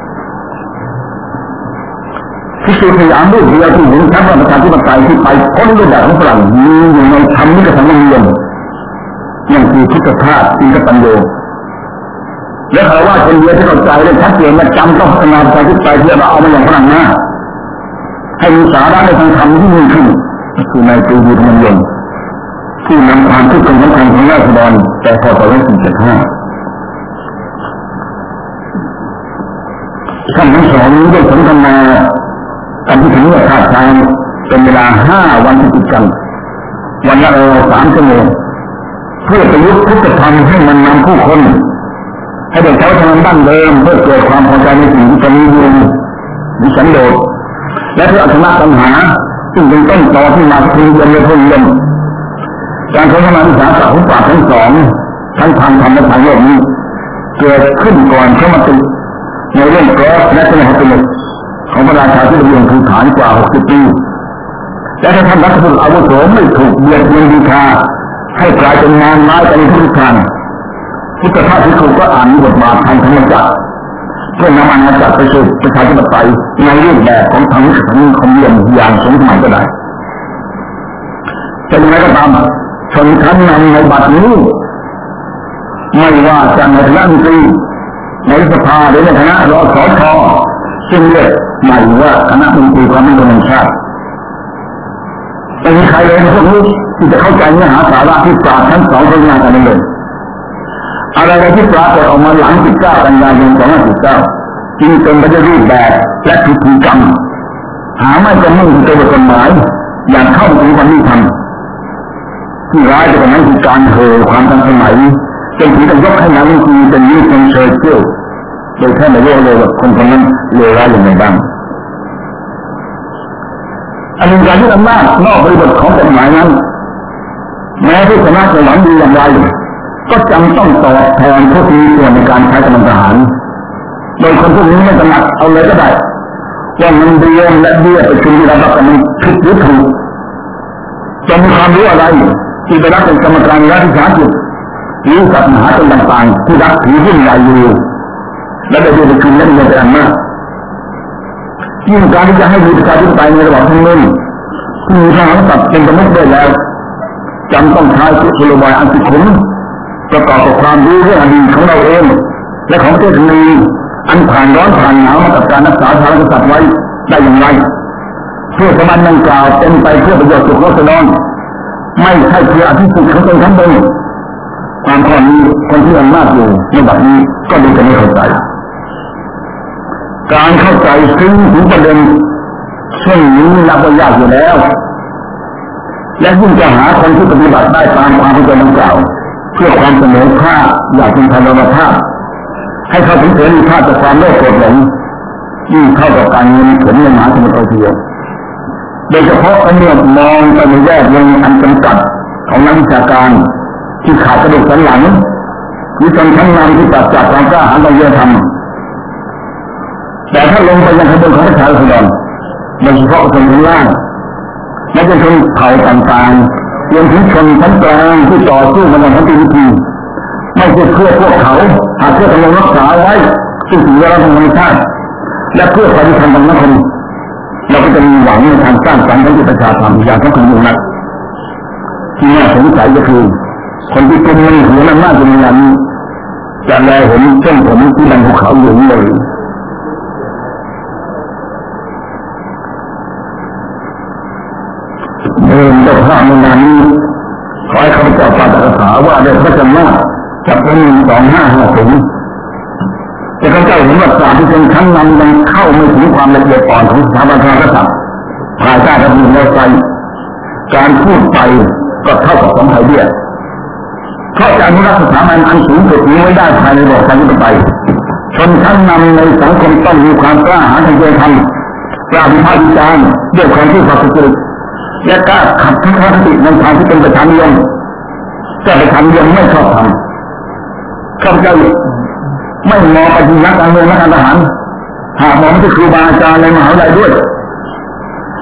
ที่สุดพยายามด้วยเรือที่เห็นชัดว่าประชาธิปไตยที่ไปพ้นด้วยแบบของฝรั่งมีอยู่ในธรรมนิกสังวรเย็นอย่างคือพุทธทาสอินทปัญโยและเขาว่าคนเดียวที่เข้าใจได้ชัดเจนว่าจำต้องพัฒนาประชาธิปไตยที่เราเอามาอย่างฝรั่งนะให้มีสาระในทางธรรมที่มีขึ้นคือในปีบุญมันเย็นที่นำความทุกข์ของสำคัญของราษฎรแต่พอต่อเรื่องสี่เจ็ดห้าท่านทั้งสองนี้ได้สนทนากันที่ถึงว่าท่าทางเป็นเวลาห้าวันติดกันวันละสามชั่วโมงเพื่อประยุกต์พุทธธรรมให้มันนำผู้คนให้ได้ใช้ทางดั้งเดิมเพื่อเกิดความพอใจในสิ่งที่เป็นอยู่มีสันโดษและเพื่อเอาชนะปัญหาซึ่งเป็นต้นตอที่มาคือเรียนในพ้นเรียนการพัฒนาวิชาศาสตร์ของปราชญ์ทั้งสองทั้งทางธรรมและทางโลกนี้เกิดขึ้นก่อนเข้ามาติดในเรื่องกรอสและเรื่องหัตถ์ของพระราชาที่ดำรงคือฐานกว่าหกสิบปีและถ้าท่านรัฐบุตรอาวุโสไม่ถูกเบียดเบียนดีคาให้กลายเป็นงานไม้ไปในทุกทางพุทธทาสที่ถูกก็อ่านบทบาททางธรรมจักรเพื่อนำอาณาจักรไปสู่ประชาธิปไตยในรูปแบบของทางนิสสังคมเรียนอย่างสมสมัยก็ได้แต่อย่างไรก็ตามชนชั้นนำในบัดนี้ไม่ว่าจะในคณะมนตรีในสภาหรือในคณะรสช.ซึ่งเรียกใหม่ว่าคณะมนตรีความมั่นคงแห่งชาติไม่มีใครเลยในพวกนี้ที่จะเข้าใจเนื้อหาสาระที่ปราชญ์ทั้งสองคนงานกันเลยอะไรที่ปรากฏออกมาหลังสิบเก้ากันยายนสองพันสิบเก้าจึงเป็นไปด้วยรูปแบบและพิธีกรรมหาไม่จะมุ่งตัวกฎหมายอย่างเข้าถึงความยุติธรรมที่ร้ายจะเป็นนั้นคือการเห่อความทันสมัยจนถึงกับยกให้นายกเป็นวินสตันเชอร์ชิลล์โดยแค่ไม่รู้เลยว่าคนคนนั้นเลวร้ายอย่างไรบ้างอันนี้การที่อำนาจนอกบริบทของกฎหมายนั้นแม้ผู้ชนะจะหวังดีอย่างไรก็จำต้องตอบแทนผู้ที่มีส่วนในการใช้กำลังทหารโดยคนพวกนี้ไม่ตระหนักเอาเลยก็ได้ว่าเงินเดือนและเบี้ยประชุมที่เรารับกันมันผิดหรือถูกจะมีความรู้อะไรที่ไปรับเป็นกรรมการรัฐวิสาหกิจหรือกับมหาชนต่างๆที่รับถือหุ้นใหญ่อยู่และได้เบี้ยประชุมและเงินเป็นอันมากยิ่งการที่จะให้มีประชาธิปไตยในระบอบทั้งนั้นที่มีทหารสัตว์เป็นสมมติได้แล้วจำต้องใช้กุศโลบายอันสุขุมประกอบกับความรู้เรื่องอดีตของเราเองและของประเทศนี้อันผ่านร้อนผ่านหนาวมากับการรักษาทางกษัตริย์ไว้ได้อย่างไรเพื่อสมานดังกล่าวเป็นไปเพื่อประโยชน์สุขราษฎรไม่ใช่เพื่ออภิสิทธิ์ของตนทั้งตนความข้อนี้คนที่อำนาจอยู่ในบัดนี้ก็ดูจะไม่เข้าใจการเข้าใจซึ่งถึงประเด็นเช่นนี้นับว่ายากอยู่แล้วและยิ่งจะหาคนที่ปฏิบัติได้ตามความเข้าใจดังกล่าวเพื่อความเสมอภาคอย่างเป็นธรรมภาพให้เขาถึงเสรีภาพจากความโลภโกรธหลงยิ่งเข้ากับการเงินผลในมหาสมุทรเทียวโดยเฉพาะเมื่อมองไปในแวดวงอันจำกัดของนักวิชาการที่ขาดกระดูกสันหลังหรือชนชั้นนำที่ปราศจากความกล้าหาญทางธรรมแต่ถ้าลงไปยังขบวนของประชาชนโดยเฉพาะชนชั้นล่างและชนเผ่าต่างๆรวมถึงชนชั้นกลางที่ต่อสู้มาในทันทีวิธีไม่ใช่เพื่อพวกเขาหากเพื่อกำลังรักษาไว้ซึ่งถือว่าเราเป็นธรรมชาติและเพื่อปฏิบัติธรรมนักคนเราก็จะมีหวังในทางสร้างสรรค์ของประชาชนอย่างสำคัญยิ่งนักที่น่าสงสัยก็คือคนที่เป็นมันหัวมันมากจนนั้นจะแลเห็นเส้นผมที่บนภูเขาอยู่เลยเดินเจ้าภาพในงานนี้ขอให้ข้าพเจ้าปาฐกถาว่าได้พระจำนาจับเป็นสองห้าห้าถึงแต่ข้าพเจ้าเห็นว่าศาสตร์ที่เป็นชั้นนำยังเข้าไม่ถึงความละเอียดอ่อนของสถาบันพระกษัตริย์ภายใต้ระเบียบแล้วไปการพูดไปก็เท่ากับสมภัยเบี้ยเพราะการอนุรักษ์สถาบันอันสูงสุดนี้ไว้ได้ภายในระบอบประชาธิปไตยชนชั้นนำในสังคมต้องมีความกล้าหาญทางใจธรรมกล้าวิพากษ์วิจารณ์ด้วยความที่สัตย์สุจริตและกล้าขัดทัศนคติในทางที่เป็นประชานิยมจะประชานิยมไม่ชอบทำข้าพเจ้าไม่มองไปที่นักการเมืองนักการทหารหากมองไปที่ครูบาอาจารย์ในมหาวิทยาลัยด้วย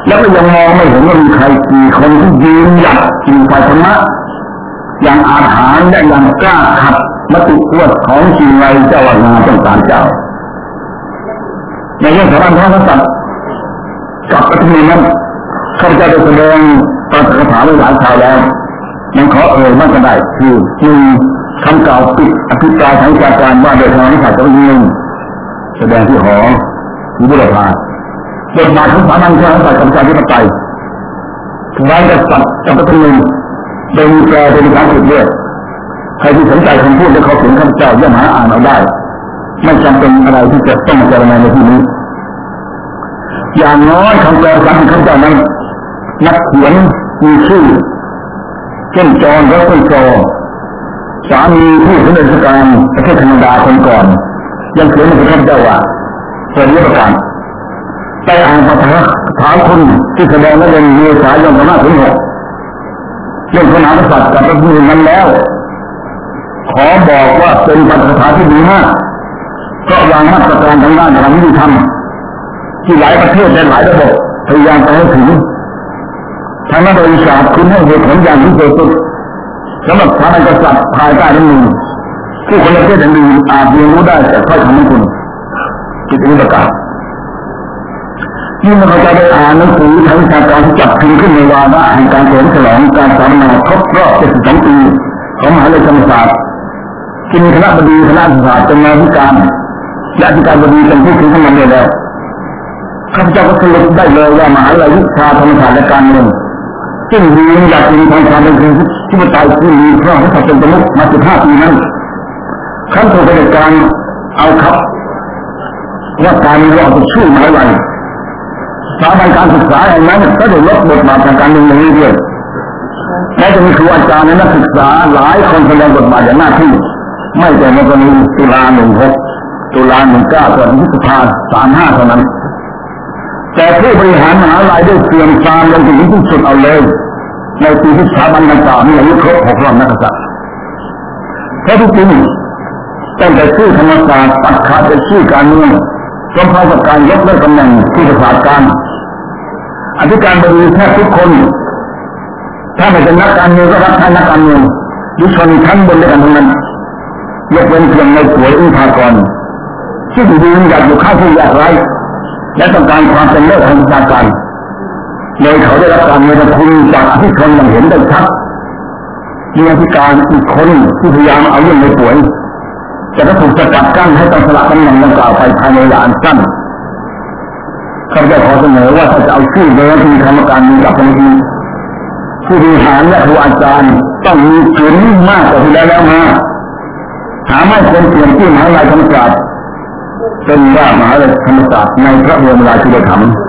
แล้วก็ยังมองไม่เห็นว่ามีใครกี่คนที่ยืนหยัดอยู่ฝ่ายธรรมะอย่างอาถรรพ์และอย่างกล้าขัดมติอวดของชีไรเจ้านาต้องการเจ้าในเรื่องสถาบันพระกษัตริย์กับปฏิบัตินั้นข้าพเจ้าได้แสดงปาฐกถาไว้หลายคราวแล้วยังขอเอ่ยมันก็ได้คือหนึ่งคำกล่าวปิดอภิปรายทางการการว่าโดยทางนิสัยจะยืนแสดงที่หอวิบุรพาบทบาทของสามัญชนของประชาธิปไตยถึงแม้จะสัตว์กับปฏิบัติโดยมีแปลเป็นภาษาอังกฤษด้วยใครที่สนใจคำพูดและข้อเขียนข้าพเจ้าย่อมหาอ่านเอาได้ไม่จำเป็นอะไรที่จะต้องมาเจรจาในที่นี้อย่างน้อยคำแปลภาษาอังกฤษข้าพเจ้านั้นนักเขียนมีชื่อเช่นจอห์น รัสเซล ชอว์สามีผู้สำเร็จราชการประเทศแคนาดาคนก่อนยังเขียนในข้าพเจ้าว่าเปิดประกาศไปอ่านปาฐกถาคุณที่แสดงในเดือนเมษายนสองพันห้าร้อยหกเรื่องพระมหากษัตริย์กับพระผู้เป็นนั้นแล้วขอบอกว่าเป็นปาฐกถาที่ดีมากก็วางมาตรการทางด้านการยุติธรรมที่หลายประเทศและหลายระบบพยายามไปให้ถึงทางนักบริษัทคุณให้เหตุผลอย่างที่สุดสำหรับพระมหากษัตริย์ภายใต้รัฐธรรมนูญผู้คนในประเทศอื่นอาจเรียนรู้ได้จากถ้อยคำของคุณที่เป็นประกาศยิ่งเราจะได้อ่านหนังสือทางวิชาการที่จัดพิมพ์ขึ้นในวาระแห่งการเฉลิมฉลองการสถาปนาครบรอบเจ็ดสิบสองปีของมหาวิทยาลัยธรรมศาสตร์ที่มีคณะบดีคณะศาสตร์เป็นนายผู้การและอธิการบดีเป็นผู้ถือคำนำแล้วข้าพเจ้าก็สรุปได้เลยว่ามหาวิทยาลัยวิชาธรรมศาสตร์และการเมืองซึ่งยืนหยัดมีทางการเป็นที่มาตายที่มีพระพุทธเป็นประมุขมาสิบห้าปีนั้นขั้นตอนเป็นการเอาครับว่าการมีเราจะช่วยมหาวิทยาลัยสถาบันการศึกษาอย่างนั้นก็ได้ลดบทบาททางการเมืองอย่างนี้ด้วยแม้จะมีครูอาจารย์และนักศึกษาหลายคนแสดงบทบาทอย่างหน้าที่ไม่แต่ในกรณีตุลาหนึ่งหกตุลาหนึ่งเก้าส่วนพฤษภาสามห้าเท่านั้นแต่ผู้บริหารมหาวิทยาลัยได้เตรียมการลงถึงที่สุดเอาเลยในปีที่สถาบันดังกล่าวมีอายุครบหกรอบนักศึกษาเพราะที่จริงตั้งแต่ชื่อธรรมศาสตร์ตัดขาดจากชื่อการเมืองพร้อมกับการยกเลิกตำแหน่งผู้ประชาการอธิการบดีแทบทุกคนถ้าไม่เป็นนักการเมืองก็รับใช้นักการเมืองหรือชนชั้นบนด้วยกันทั้งนั้นยกเว้นเพียงในป่วยอุทากรที่ยืนหยัดอยู่ข้างผู้ยากไร้และต้องการความเป็นเลิศทางวิชาการโดยเขาได้รับการเงินคุณจากผู้ชนอย่างเห็นได้ชัดมีอธิการอีกคนที่พยายามเอาเรื่องในป่วยจะต้องถูกสกัดกั้นให้ต้องสละตำแหน่งดังกล่าวไปภายในเวลาอันสั้นข้าพเจ้าขอเสนอว่าถ้าจะเอาชื่อเดิมที่กรรมการมีกับคณะผู้บริหารและครูอาจารย์ต้องมีจุดนิ่งมากกว่าที่แล้วแล้วมาหาไม่ควรเปลี่ยนชื่อมหาวิทยาลัยธรรมศาสตร์เป็นว่ามหาวิทยาลัยธรรมศาสตร์ในพระบรมราชูปถัมภ์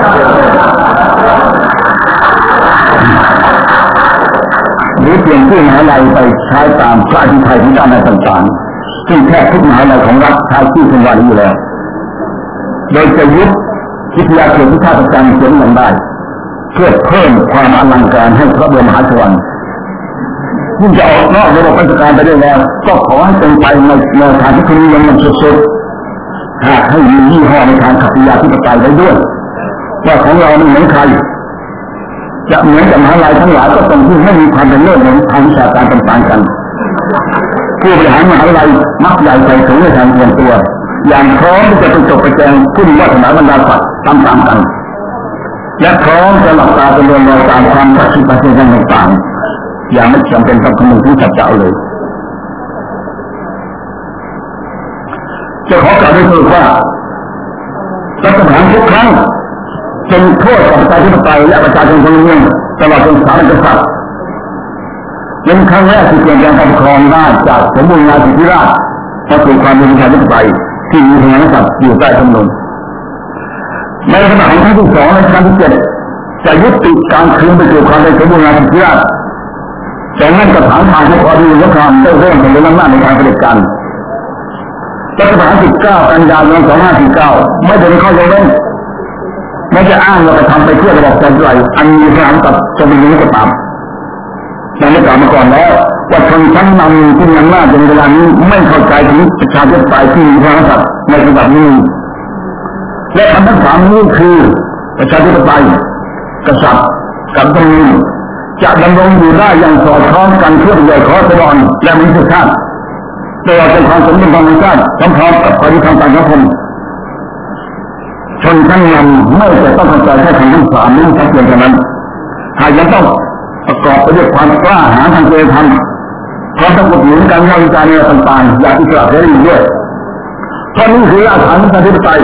หรือเปลี่ยนชื่อมหาวิทยาลัยไปใช้ตามพระอธิษฐานของด้านในต่างๆซึ่งแทบทุกมหาวิทยาลัยของรัฐใช้ชื่อเป็นวันอยู่แล้วโดยจะยึดวิทยาเขตที่ท่าประจันเขียนอย่างได้เพื่อเพิ่มความอลังการให้พระบรมมหาชวังยิ่งจะออกนอกระบบราชการไปได้แล้วก็ขอให้เป็นไปในแนวทางที่คุณนิยมอย่างสุดๆหากให้มียี่ห้อในทางขัดวิทยาธิปไตยไว้ด้วยว่าของเราไม่เหมือนใครจะเหมือนกับมหาวิทยาลัยทั้งหลายก็ต้องที่ไม่มีความเป็นเลิศในทางวิชาการต่างๆกันผู้บริหารมหาวิทยาลัยมักใหญ่ใจสูงในทางส่วนตัวอย่างพร้อมที่จะไปจบไปแจงผู้มีวาสนาบรรดาศักดิ์ตามๆกันและพร้อมจะหลับตาเป็นเรื่องราวตามความศักดิ์สิทธิ์ประเทศต่างๆอย่างไม่จำเป็นต้องคำนึงถึงสัจจะเลยจะขอกล่าวด้วยว่ารัฐประหารทุกครั้งเป็นโทษต่อประชาธิปไตยและประชาชนคนเมืองตลอดจนสถาบันกษัตริย์เป็นครั้งแรกที่เปลี่ยนแปลงการปกครองได้จากสมบูรณาธิราชมาสู่ความเป็นประชาธิปไตยที่มีพระมหากษัตริย์อยู่ใต้ธรรมนูญในขณะครั้งที่สองในครั้งที่เจ็ดจะยุติการคืนไปสู่ความเป็นสมบูรณาธิราชแต่นั่นก็ถามทางให้ความดีและความได้เริ่มเป็นเรื่องหน้าในทางเผด็จการรัฐประหารสิบเก้ากันยายนสองพันห้าร้อยสี่สิบเก้าไม่ได้เป็นข้อยกเว้นไม่จะอ้างว่าไปทำไปเพื่อระบอบการไหลอันมีพระมหากษัตริย์จะเป็นอย่างนี้ก็ตามดังได้กล่าวมาก่อนแล้วว่าชนชั้นนำที่มีอำนาจในเวลานี้ไม่เข้าใจถึงประชาธิปไตยที่มีพระมหากษัตริย์ในระดับนี้และคำทั้งสามนี้คือประชาธิปไตยกษัตริย์กับตำรวจจะดำรงอยู่ได้อย่างสอดคล้องกันเพื่อประโยชน์ของราษฎรและมนุษยชาติโดยเป็นความสมดุลทางชาติพร้อมๆกับความยุติธรรมทางสังคมชนชั้นนำไม่จะต้องเข้าใจแค่คำทั้งสามนี้ชัดเจนเท่านั้นหากยังต้องประกอบไปด้วยความกล้าหาญทางจริยธรรมพร้อมทั้งบทหนุนการวิพากษ์วิจารณ์ในต่างๆอย่างอิสระเสรีด้วยเพราะนี่คือรากฐานของประชาธิปไตย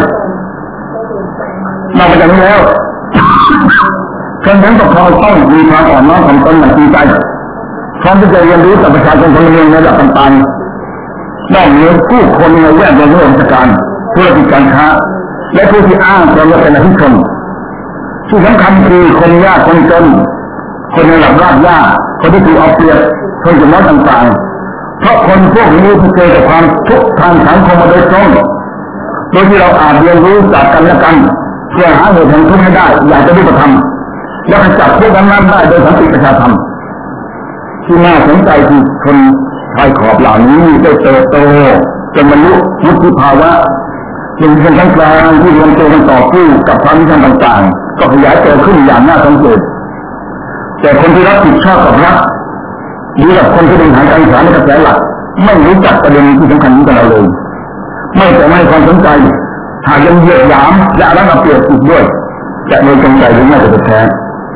นอกจากนี้แล้วการทั้งปกครองต้องมีความอ่อนน้อมถ่อมตนอย่างจริงใจพร้อมที่จะเรียนรู้จากประชาชนพลเมืองในระดับต่างๆนอกเหนือผู้คนในแวดวงราชการธุรกิจการค้าและผู้ที่อ้างตนว่าเป็นอภิชนที่สำคัญคือคนยากคนจนคนในระดับรากหญ้าคนที่ถูกเอาเปรียบคนจำนวนต่างๆเพราะคนพวกนี้ที่เจอกับความทุกข์ทางสังคมมาโดยตรงโดยที่เราอาจเรียนรู้จากกันและกันเพื่อหาเหตุแห่งทุกข์ให้ได้อยากจะรู้ประธรรมและขจัดพวกนั้นได้โดยสันติประชาธรรมที่น่าสนใจคือคนชายขอบเหล่านี้ได้เติบโตจนบรรลุวุฒิภาวะเป็นคนกลางที่รวมตัวกันต่อสู้กับความนิยมต่างๆก็ขยายตัวขึ้นอย่างน่าสังเกตแต่คนที่รับผิดชอบกับรัฐหรือกับคนที่บริหารการศึกษาในกระแสหลักไม่รู้จักประเด็นที่สำคัญนี้กันเราเลยไม่แต่ไม่ความสนใจหากยังเหยียดหยามและรังเอาเปรียบอีกด้วยจะโดยจงใจหรือไม่จะเป็นแท้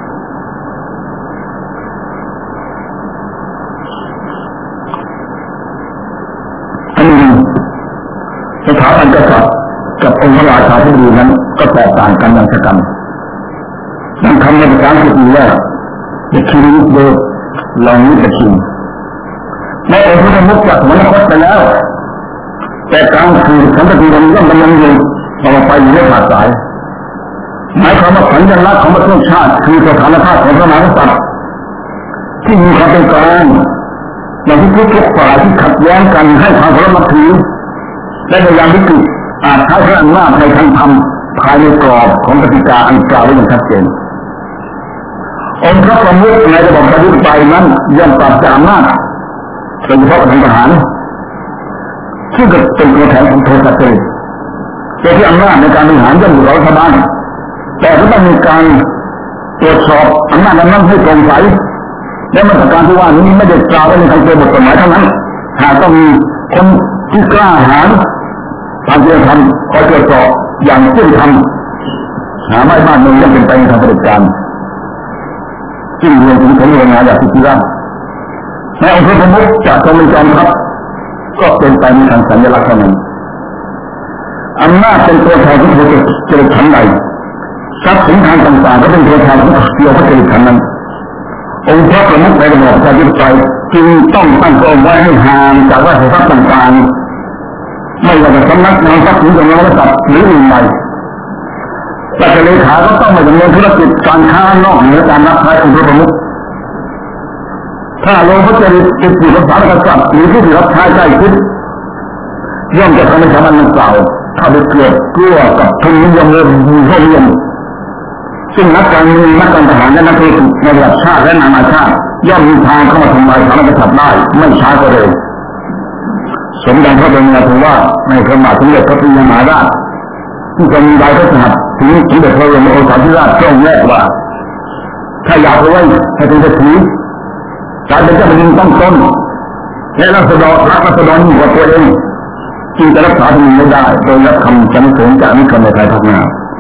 อันนี้สถาบันกษัตริย์กับองค์พระราชาธิบดีนั้นก็แตกต่างกันอย่างชัดเจนนั่นคำในภาษาอังกฤษว่า The King is dead Long live the King ในองค์พระมุขจากสวรรคตไปแล้วแต่กลางคืนสันติวันย่อมดำเนินอยู่ต่อไปอยู่ไม่ขาดสายหมายความว่าสัญลักษณ์ของประเทศชาติคือสถานภาพของพระมหากษัตริย์ที่มีความเป็นกลางอย่างที่ทุกฝ่ายที่ขัดแย้งกันให้ความเคารพนับถือและในยามวิกฤตอาจใช้พระอำนาจในทางธรรมภายในกรอบของกติกาอันกล่าวไว้อย่างชัดเจนองค์พระประมุขในระบบประชาธิปไตยนั้นย่อมปราบจากอำนาจโดยเฉพาะทางทหารซึ่งเป็นตัวแทนของโทษะเตยแต่ที่อำนาจในการบริหารย่อมอยู่กับรัฐบาลแต่ก็ต้องมีการตรวจสอบอำนาจนั้นให้โปร่งใสและมาตรการที่ว่านี้ไม่ได้กล่าวไว้ในทางตัวบทกฎหมายเท่านั้นหากต้องมีคนที่กล้าหาญทางจริยธรรมคอยตรวจสอบอย่างเที่ยงธรรมหาไม่บ้านเมืองยังเป็นไปในทางปฏิบัติการซึ่งรวมถึงผลงานอย่างที่ว่าในองค์พระประมุขจากกรมจอมทัพก็เป็นไปในทางสัญลักษณ์เท่านั้นอำนาจเป็นตัวแทนของผู้เจริญขันใดทรัพย์สินทางต่างๆก็เป็นตัวแทนของเกี่ยวกับเจริญขันนั้นองค์พระประมุขในระบบประชาธิปไตยจึงต้องตั้งพระองค์ไว้ให้ห่างจากราชทรัพย์ต่างๆไม่ว่าจะสำนักงานทรัพย์สินของรัฐบาลหรืออื่นใดแต่เลขาก็ต้องไม่ดำเนินธุรกิจการค้านอกเหนือการรับใช้องค์พระประมุขถ้าลงพระเจริญติดอยู่กับสารกษัตริย์หรือผู้ที่รับใช้ใกล้ชิดย่อมจะทำให้ชาวบ้านเก่าเข้าไปเกลียดกลัวกับทุนนิยมเรื่องมีข้อนิยมซึ่งนักการเมืองนักการทหารและนักธุรกิจในระดับชาติและนานาชาติย่อมมีทางเข้ามาทำลายสารกษัตริย์ได้ไม่ช้าก็เร็วสมดังพระบรมราชวาทในพระบาทสมเด็จพระปรีชามหาราชที่จะมีใบพระราชถึงสมเด็จพระบรมโอรสาธิราชทรงแรกว่าถ้าอยากรวยให้เป็นเศรษฐีการเป็นเจ้าแผ่นดินต้องต้นและรัศดรรักรัศดรอยู่กับตัวเองจึงจะรักษาแผ่นดินไม่ได้โดยรับคำสรรเสริญจากนิคมในภายภาคหน้า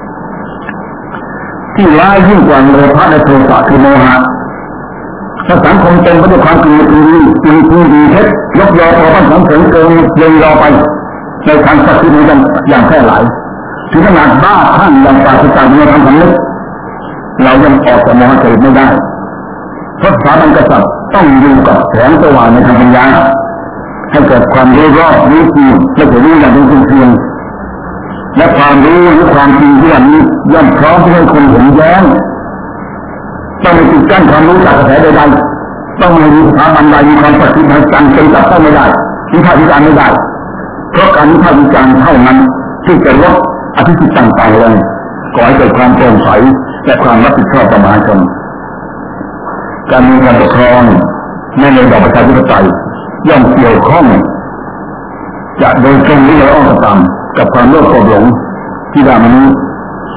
ที่ร้ายยิ่งกว่าโลภะและโทสะคือโมหะถ้าสังคมเต็มไปด้วยความเกลียดชังจริงจริงดีเท็จยกยอพอบ้านของเสริมเกินเยินยอไปในทางศักดิ์สิทธิ์นี้อย่างแพร่หลายถึงขนาดบ้าคลั่งอย่างปราศจากในทางสำนึกเรายังออกจากโมหะเกิดไม่ได้เพราะสถาบันกษัตริย์ต้องอยู่กับแสงสว่างในทางปัญญาให้เกิดความรู้รอบรู้จริงและจะรู้อย่างเป็นจริงเพียงและความรู้หรือความจริงที่วันนี้ย่อมพร้อมที่ให้คนเห็นแย้งต้องไม่ติดกั้นความรู้จากกระแสใดๆต้องไม่มีสถาบันใดมีความปฏิบัติการเป็นจับต้องไม่ได้วิพากษ์วิจารณ์ไม่ได้เพราะการวิพากษ์วิจารณ์เท่านั้นที่จะลดอภิสิทธิ์ต่างๆลงก่อให้เกิดความโปร่งใสและความรับผิดชอบต่อมหาชนการมีการปกครองในระบอบประชาธิปไตยย่อมเกี่ยวข้องจะโดยตรงหรือโดยอ้อมก็ตามกับความโลภโกรธหลงที่ว่ามัน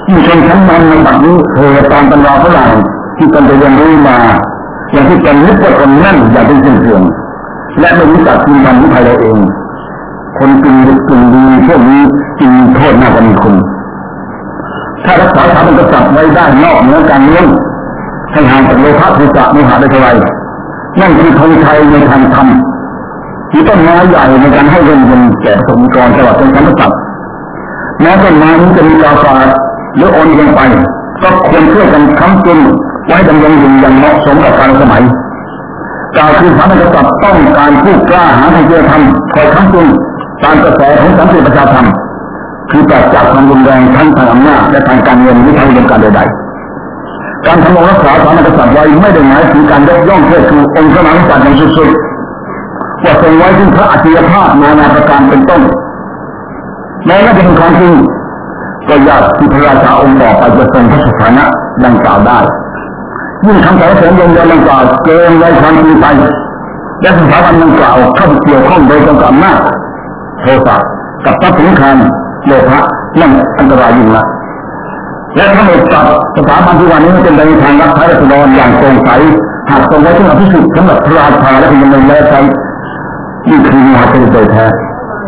ที่ชนชั้นนำในบัดนี้เคยตามตำราฝรั่งที่ตนจะเรียนรู้มาอย่างที่ตนนึกว่าตนนั่นอย่างเป็นสิ่งเสื่อมและไม่รู้จักคุณธรรมของเราเองคนกินดีกินดีพวกนี้กินโทษมากกว่ามีคุณถ้ารักษาสถาบันกษัตริย์ไว้ได้นอกเหนือการเลี้ยงให้ห่างจากโลภะโทสะโมหะได้เท่าไรนั่นคือธงชัยในทางธรรมที่ต้นไม้ใหญ่ในการให้เงินเงินแก่สมกรตลอดจนกษัตริย์แม้ต้นไม้นี้จะมีกาฝากหรืออ่อนลงไปก็ควรช่วยกันค้ำจุนไว้ดำรงอยู่อย่างเหมาะสมกับการสมัยกล่าวคือพระมหากษัตริย์ต้องการผู้กล้าหาญทางเจริญธรรมคอยค้ำจุนตามกระแสของสันติประชาธรรมคือปราศจากความรุนแรงทั้งทางอำนาจและทางการเงินหรือทางอุดมการณ์ใดๆการทำรงรักษาพระมหากษัตริย์ไว้ไม่ได้หมายถึงการยกย่องเทิดทูนองค์พระมหากษัตริย์อย่างสุดๆว่าทรงไว้ซึ่งพระอัจฉริยภาพนานาประการเป็นต้นแม้ว่าจะเป็นความจริงก็ยากที่พระราชาองค์ต่อไปจะทรงพระสถานะดังกล่าวได้ยิ่งคำสรรเสริญยงยอดังกล่าวเกินไว้ความจริงไปและสถาบันดังกล่าวเข้าเกี่ยวข้องโดยตรงกับอำนาจโทสะกับทรัพย์สินคารโลภะนั่นอันตรายยิ่งละและถ้าหมดจับสถาบันที่วันนี้เป็นไปในทางรักษาราษฎรอย่างโปร่งใสหากทรงไว้ซึ่งอภิสิทธิ์สำหรับพระราชาและเป็นดำเนินและใช้นี่คือมหาชนโดยแท้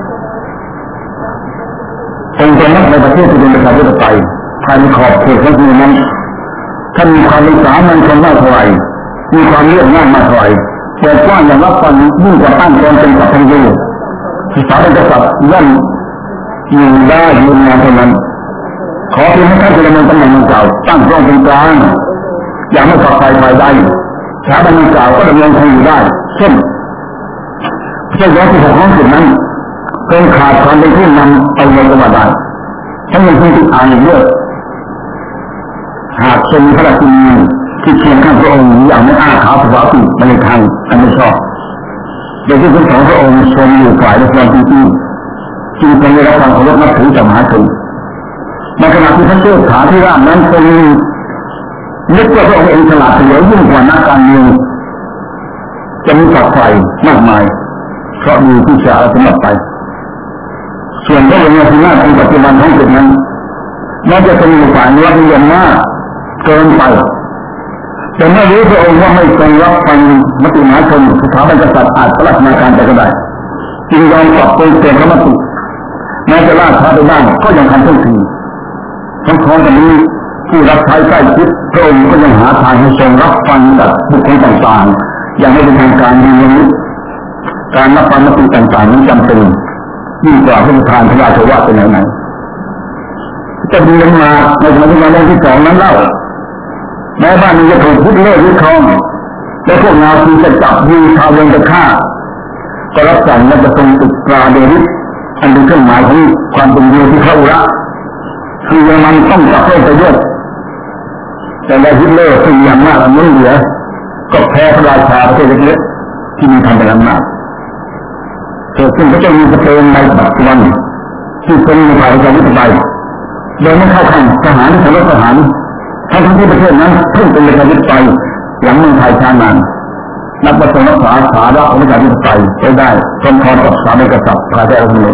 องค์กรนักในประเทศที่เป็นประชาธิปไตยภายในขอบเขตของที่นั้นท่านมีความเป็นสามัญชนมากเท่าไหร่มีความเรียบง่ายมากเท่าไหร่เปิดกว้างอย่างรับฟังยิ่งกว่าตั้งตนเป็นสัพพัญญูที่สามัญกษัตริย์ย่อมอยู่ได้ยืนนานเท่านั้นขอเพียงให้ท่านจะดำเนินตำแหน่งดังกล่าวตั้งตรงเป็นกลางอย่าไม่ฝักใฝ่ฝ่ายใดสถาบันดังกล่าวก็ดำเนินคงอยู่ได้เช่นพระเจ้าอยู่หัวที่หกของสุดนั้นเป็นขาดความเป็นผู้นำเอาเงินมาได้ทั้งยังคงติดอ่านอยู่ด้วยหากทรงพระราชินีที่เคียงข้างพระองค์อย่างไม่อ้าขาภาวะติมาในทางอันไม่ชอบโดยที่ทั้งสองพระองค์ทรงอยู่ฝ่ายละครจริงๆจึงเป็นได้รับความเคารพนับถือจากมหาชนในขณะที่พระเจ้าขาที่ราชนั้นทรงนึกว่าพระองค์เองฉลาดเฉลียวยิ่งกว่านักการเมืองจะมีฝักใฝ่มากมายเพราะมีผู้ชายสมบัติไปส่วนพระองค์ในที่หน้าในปัจจุบันของจุดนั้นแม้จะเป็นฝ่ายรับนิยมมากเกินไปแต่เมื่อรู้พระองค์ว่าไม่ทรงรับฟังมติมหาชนสถาบันกษัตริย์อาจพระราชนาการไปก็ได้จึงยอมปรับปรุงเปลี่ยนพระมติแม้จะล่าช้าไปบ้างก็ยังทำเท่าทีทั้งของกันนี้ผู้รับใช้ใกล้ชิดพระองค์ก็ยังหาทางให้ทรงรับฟังจากบุคคลต่างๆอย่างไม่เป็นทางการดีนี้การรับฟังมติต่างๆนั้นจำเป็นยิ่งกว่าพระประธานพระราชวาทเป็นไหนๆจะมีลงมาในสมัยที่ที่สองนั้นเล่าแม้บ้านนี้จะถูกพุทธเลิศยึดครองและพวกนาซีจะจับยิงชาวเมืองจะฆ่าก็รับสั่งว่าจะทรงติดตราเดวิดอันเป็นเครื่องหมายของความเป็นยูที่เขาอุระคือเยอรมันต้องจับเพิ่มไปด้วยแต่ในฮิตเลอร์ซึ่งมีอำนาจอันล้นเหลือก็แพ้พระราชาประเทศเล็กๆที่มีทางเป็นอำนาจเกิดขึ้นก็จะมีประเทศในปัจจุบันที่เป็นในฝ่ายประชาธิปไตยโดยไม่เข้าข้างทหารหรือทหารทั้งที่ประเทศนั้นเพิ่งเป็นประชาธิปไตยหลังเมืองไทยช้านานนับว่าทรงรักษาสาระของประชาธิปไตยไว้ได้พร้อมๆกับสถาบันกษัตริย์ภายใต้รัฐธรรมนูญ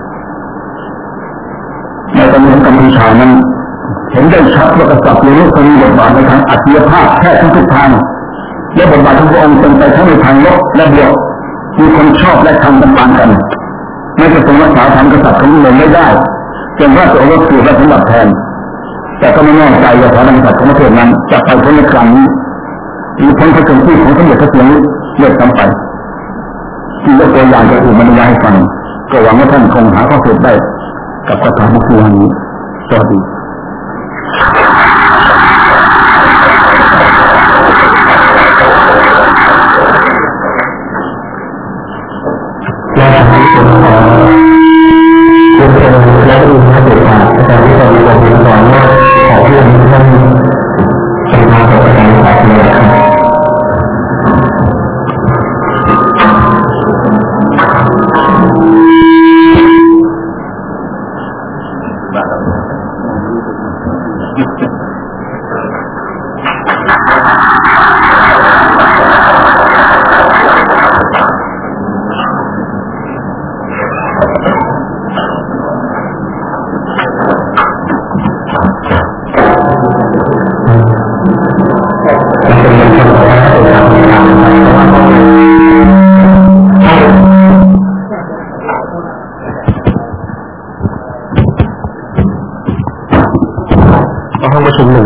ในตำแหน่งกัมพูชานั้นเห็นได้ชัดว่ากษัตริย์มีคนมีบทบาทในทางอัจฉริยภาพแค่ทุกทางและบทบาทของพระองค์เป็นไปทั้งในทางลบและบวกมีคนชอบและทำต่างๆกันไม่จะทรงรักษาธรรมกษัตริย์ของพระองค์ไม่ได้จนราชโอรสถูกรับสมบัติแทนแต่ก็ไม่แน่ใจว่าสถาบันกษัตริย์ของประเทศนั้นจะไปพ้นในครั้งนี้หรือพ้นพระชนที่ของสมเด็จพระเจ้าเลือกซ้ำไปที่ยกตัวอย่างจากอื่นบรรยายให้ฟังก็หวังว่าท่านคงหาข้อสรุปได้กับคำถามที่วันนี้สวัสดีและทำให้คนขอคุณเป็นและดูมาเด็ดขาดแต่ที่เราบอกเป็นก่อนว่าขอเรื่องท่านเป็นมาต่อไปในปัจจุบันครับ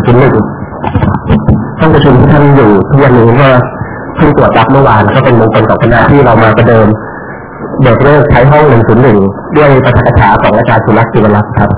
ศูนย์หนึ่งห้องประชุมที่ท่านอยู่ทุกวันนี้ก็เพิ่งตรวจรับเมื่อวานก็เป็นมงคลต่อคณะที่เรามาประเดิมเบิกเลิกใช้ห้องหนึ่งศูนย์หนึ่งด้วยปาฐกถาของอาจารย์สุรักษ์ศิวรักษ์ครับ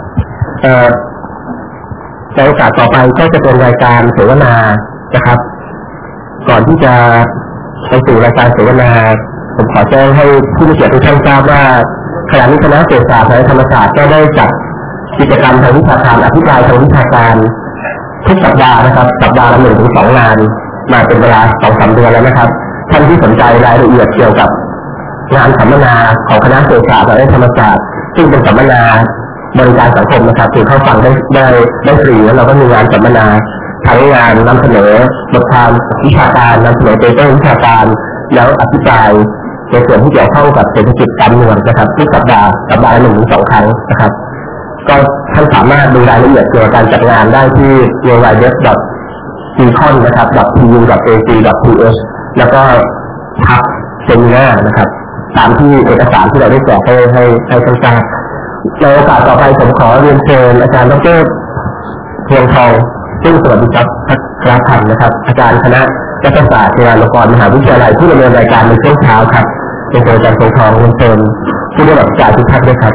ในโอกาสต่อไปก็จะเป็นรายการเสวนานะครับก่อนที่จะไปสู่รายการเสวนาผมขอแจ้งให้ผู้มีเกียรติทุกท่านทราบว่าขณะนี้คณะเศรษฐศาสตร์และธรรมศาสตร์ก็ได้จัดกิจกรรมทางวิชาการอภิปรายทางวิชาการทุกสัปดาห์นะครับสัปดาห์ละหนึ่งถึงสองงานมาเป็นเวลาสองสามเดือนแล้วนะครับท่านที่สนใจรายละเอียดเกี่ยวกับงานสัมมนาของคณะเศรษฐศาสตร์และธรรมศาสตร์ซึ่งเป็นสัมมนาบริการสังคมนะครับถือเข้าฟังได้ได้ได้ฟรีแล้วเราก็มีงานสัมมนาทั้งงานนำเสนอบทความวิชาการนำเสนอเปเปอร์วิชาการแล้วอภิปรายในส่วนที่เกี่ยวข้องกับเศรษฐกิจการเมืองนะครับทุกสัปดาห์สัปดาห์ละหนึ่งถึงสองครั้งนะครับก็ท่านสามารถดูรายละเอียดเกี่ยวกับการจัดงานได้ที่ ดับเบิลยู ดับเบิลยู ดับเบิลยู ดอท ซี คอน นะครับ .ที ยู ดอท เอ ซี ดอท ที เอช แล้วก็ทับเซมินาร์นะครับตามที่เอกสารที่เราได้แจกให้ให้ให้ท่านทราบในโอกาสต่อไปผมขอเรียนเชิญอาจารย์ดร.เพียงทองซึ่งสวัสดีครับครับท่านนะครับอาจารย์คณะรัฐศาสตร์จุฬาลงกรณ์มหาวิทยาลัยผู้ดำเนินรายการในช่วงเช้าครับเป็นอาจารย์เพียงทองเรียนเชิญผู้ได้รับการทุกท่านด้วยครับ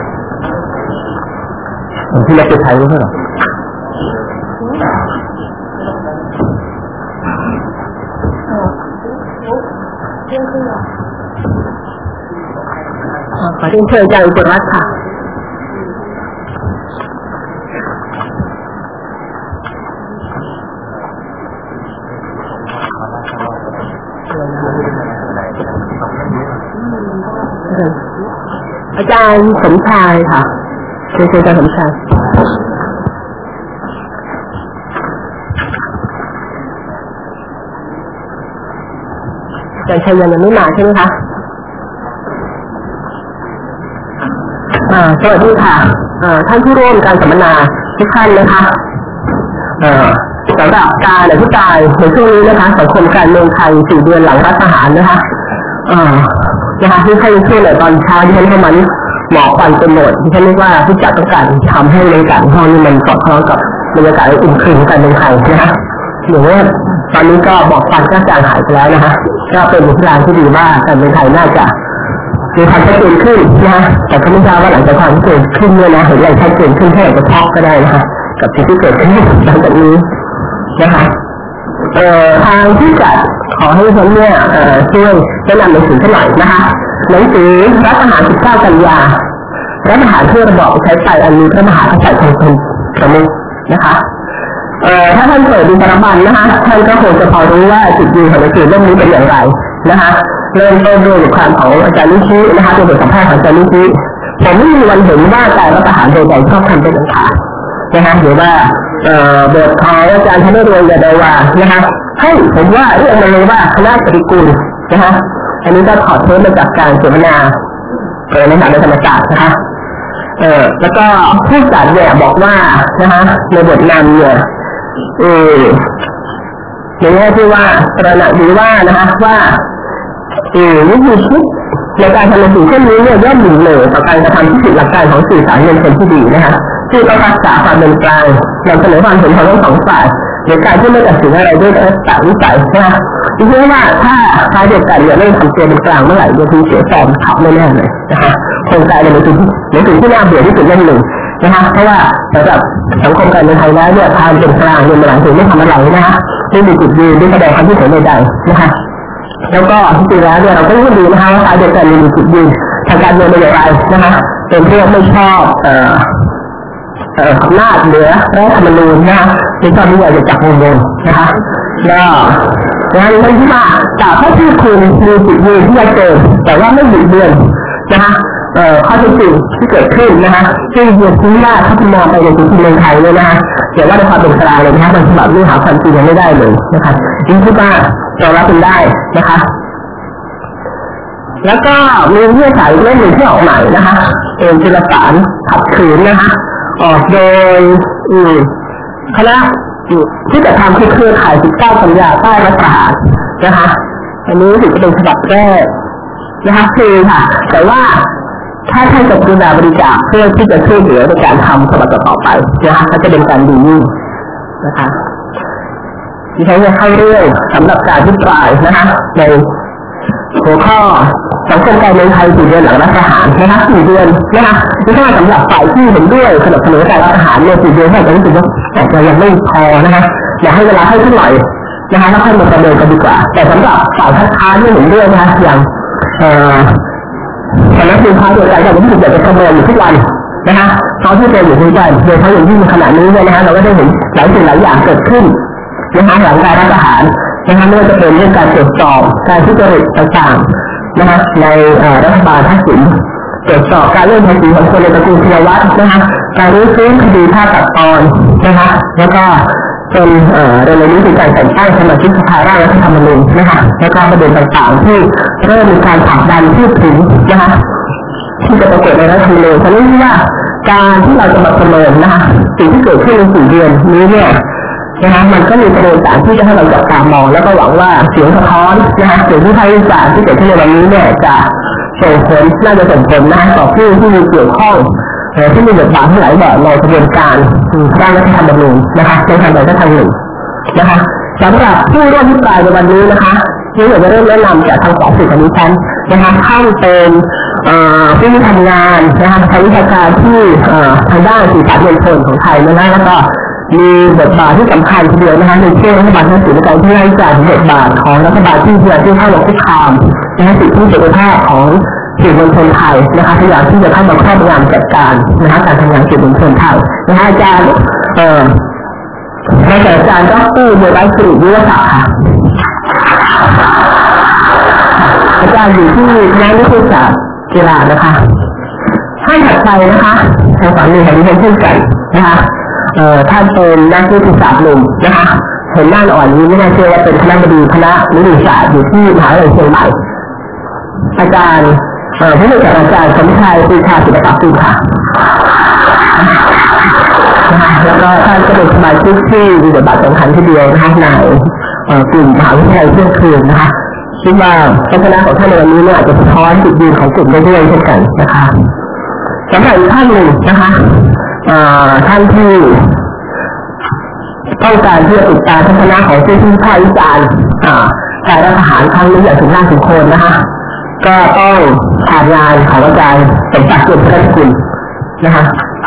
ที่เล็กจะใช้รู้ไหมครับขอเรียนเชิญอาจารย์อุบลรัตน์ค่ะอาจารย์สมชายค่ะเรียนเชิญอาจารย์สมชายอาจารย์ชัยยันยังไม่มาใช่ไหมคะอ่าสวัสดีค่ะอ่าท่านผู้ร่วมการสัมมนาทุกท่านนะคะอ่าสำหรับการอภิปรายในช่วงนี้นะคะสังคมการเมืองไทยสี่เดือนหลังรัฐประหารนะคะอ่านะคะที่ให้ช่วงในตอนเช้าที่ท่านเข้ามานี่หมอกควันเป็นโหมดที่ท่านเรียกว่าผู้จัดต้องการทำให้บรรยากาศห้องนี้มันสอดคล้องกับบรรยากาศอุ่นขึ้นการเมืองไทยนะคะหรือว่าตอนนี้ก็บอกควันก็จางหายไปแล้วนะคะก็เป็นวิธีการที่ดีว่าการเมืองไทยน่าจะมีความชัดเจนขึ้นนะแต่ก็ไม่ทราบว่าหลังจากความชัดเจนขึ้นเนี่ยนะเห็นอะไรชัดเจนขึ้นแค่จะช็อกก็ได้นะคะกับสิ่งที่เกิดขึ้นหลังจากนี้นะคะเอ่อทางที่จัดขอให้ท่านเนี่ยเอ่อช่วยแนะนำหนังสือสักหน่อยนะคะหนังสือรัฐประหารสิบเก้ากันยารัฐประหารเพื่อระบอบประชาธิปไตยอันมีพระมหากษัตริย์ทรงเป็นประมุขนะคะเอ่อถ้าท่านเปิดดูปรมัญนะคะท่านก็คงจะพอรู้ว่าจุดยืนของหนังสือเล่มนี้เป็นอย่างไรนะคะเริ่มต้นด้วยบทความของอาจารย์นิชินะคะเป็นบทสัมภาษณ์ของอาจารย์นิชิผมไม่มีวันเห็นว่าการรัฐประหารโดยใดชอบทำเป็นอันขาดนะคะหรือว่าเอ่อบทของอาจารย์ธนรวยยาดาวานะคะให้ผมว่าเรื่องมันเลยว่าคณะปฏิกูลนะคะอันนี้ก็ถอดเทปมาจากการเสวนาเปิดในฐานะธรรมศาสตร์นะคะเอ่อแล้วก็ผู้จัดเนี่ยบอกว่านะคะในบทนำเนี่ยเออในแง่ที่ว่าตระหนักดีว่านะคะว่าเออวิธีคิดในการทำหนังสือเช่นนี้เนี่ยย่อมหลีกเลี่ยงต่อการกระทำที่ผิดหลักการของสื่อสารเงินเป็นที่ดีนะคะที่ต้องรักษาความเป็นกลางนำเสนอความเห็นของทั้งสองฝ่ายในการที่ไม่ตัดสินอะไรด้วยตัดวิสัยนะคะดิฉันว่าถ้าฝ่ายเดียวกันเนี่ยไม่ทำตัวเป็นกลางเมื่อไหร่จะมีเสียฟอร์มขับแน่ๆเลยนะคะโครงการในหนังสือหนังสือที่น่าเบื่อที่สุดเล่มหนึ่งนะคะเพราะว่าสำหรับสังคมการเมืองไทยแล้วเนี่ยทางเป็นกลางเนี่ยมันหลังถึงไม่ทำอะไรนะคะไม่มีจุดยืนไม่แสดงความคิดเห็นใดๆนะคะแล้วก็ที่จริงแล้วเนี่ยเราก็รู้ดีนะคะว่าฝ่ายเดียวกันมีจุดยืนทางการเมืองเป็นอย่างไรนะคะเป็นเรื่องไม่ชอบเอ่อเอ่ออำนาจเหนือรัฐธรรมนูญนะคะในตอนนี้อยากจะจับวงเงินนะคะแล้วงานนี้ที่มาจากข้อที่คุณมีจุดยืนที่ชัดเจนแต่ว่าไม่บิดเบือนนะคะเอ่อข้อที่จริงที่เกิดขึ้นนะคะที่เยือนที่ว่าถ้าคุณมองไปในจุดที่เมืองไทยเลยนะคะเดี๋ยวว่าในความเป็นกลางเลยนะคะมันฉบับนี้หาความจริงยังไม่ได้เลยนะคะยิ่งคิดว่าเรารับเป็นได้นะคะแล้วก็มีเงื่อนไขเรื่องหนึ่งที่ออกใหม่นะคะเป็นจิรสารขับขืนนะคะออกโดยคณะที่จะทำคือเครือข่ายสิบเก้าสัญญาใต้รัฐประหารนะคะอันนี้ถือเป็นฉบับแรกนะคะคือค่ะแต่ว่าถ้าท่านจะกรุณาบริจาคเพื่อที่จะช่วยเหลือในการทำฉบับต่อไปนะคะก็จะเป็นการดียิ่งนะคะดิฉันจะเข้าเรื่องสำหรับการอภิปรายนะคะในหัวข้อสังคมการเมืองไทยสี่เดือนหลังรัฐประหารนะคะสี่เดือนนะคะไม่ใช่สำหรับฝ่ายที่เห็นด้วยสนับสนุนการรัฐประหารเนี่ยสี่เดือนให้เรารู้สึกว่าอาจจะยังไม่พอนะคะอยากให้เวลาให้ขึ้นหน่อยนะคะแล้วค่อยมาประเมินกันดีกว่าแต่สำหรับฝ่ายคัดค้านที่เห็นด้วยนะคะอย่างเอ่อคณะผู้ค้าโดยการเรารู้สึกอยากจะประเมินอยู่ทุกวันนะคะเขาที่เป็นอยู่ทุกวันโดยเฉพาะอย่างที่ในขณะนี้เนี่ยนะคะเราก็ได้เห็นหลายสิ่งหลายอย่างเกิดขึ้นนะคะหลังการรัฐประหารนะคะไม่ว่าจะเป็นเรื่องการตรวจสอบการทุจริตต่างๆนะคะในรัฐบาลทักษิณตรวจสอบการเลื่อนภาษีของคนในตระกูลธีรวัฒน์นะคะการรื้อฟื้นคดีภาคตัดตอนนะคะแล้วก็เป็นเรื่องนี้คือการแต่งตั้งสมาชิกสภาร่างรัฐธรรมนูญนะคะแล้วก็ประเด็นต่างๆที่เริ่มมีการผลักดันพูดถึงนะคะที่จะปรากฏในรัฐธรรมนูญฉะนั้นว่าการที่เราจะมาประเมินนะคะสิ่งที่เกิดขึ้นในสี่เดือนนี้เนี่ยนะคะมันก็มีประเด็นต่างที่จะให้เราจับตามองแล้วก็หวังว่าเสียงสะท้อนนะคะเสียงที่ไทยวิจารณ์ที่เกิดขึ้นในวันนี้เนี่ยจะส่งผลน่าจะส่งผลนะคะต่อผู้ที่มีเกี่ยวข้องที่มีบทบาททั้งหลายแบบในกระบวนการร่างรัฐธรรมนูญนะคะในทางใดก็ทางหนึ่งนะคะสำหรับผู้ร่วมอภิปรายในวันนี้นะคะที่อยากจะเริ่มแนะนำจากทางสายสื่อของดิฉันนะคะท่านเป็นผู้ที่ทำงานนะคะทางวิชาการที่ทางด้านสื่อสารมวลชนของไทยนะคะแล้วก็มีบทบาทที่สำคัญทีเดียวนะคะในช่วงรัฐบาลทักษิณในการที่ให้การบทบาทของรัฐบาลที่พยายามที่เข้ามาคุกคามนะคะสิทธิเสรีภาพของสื่อมวลชนไทยนะคะพยายามที่จะเข้ามาครอบงำจัดการนะคะการทำงานสื่อมวลชนไทยนะคะอาจารย์เอ่ออาจารย์อาจารย์ดร.เดรัยศรีวิวัฒน์ค่ะอาจารย์อยู่ที่คณะนิเทศศาสตร์จุฬานะคะท่านถัดไปนะคะทางฝั่งนี้ของดิฉันเช่นกันนะคะเอ่อท่านเป็นนักวิทยาศาสตร์หนุ่มนะคะเห็นหน้าอ่อนนี้ไม่น่าเชื่อว่าเป็นคณะบดีคณะนิติศาสตร์อยู่ที่มหาวิทยาลัยเชียงใหม่อาจารย์เอ่อผู้ช่วยศาสตราจารย์สมชายปรีชาศิลปะกุลค่ะแล้วก็ท่านก็เป็นสมาชิกที่มีบทบาทสำคัญทีเดียวนะคะในกลุ่มมหาวิทยาลัยเที่ยงคืนนะคะซึ่งว่าทัศนะของท่านในวันนี้เนี่ยอาจจะสะท้อนจุดยืนของกลุ่มได้ด้วยเช่นกันนะคะสำหรับอีกท่านหนึ่งนะคะท่านที่ต้องการที่จะติดตามทัศนะของผู้ที่วิพากษ์วิจารณ์การรัฐประหารครั้งนี้อย่างถึงหน้าถึงโคนนะคะก็ต้องผ่านงานของอาจารย์สมศักดิ์เกียรติพัฒนกุลนะคะ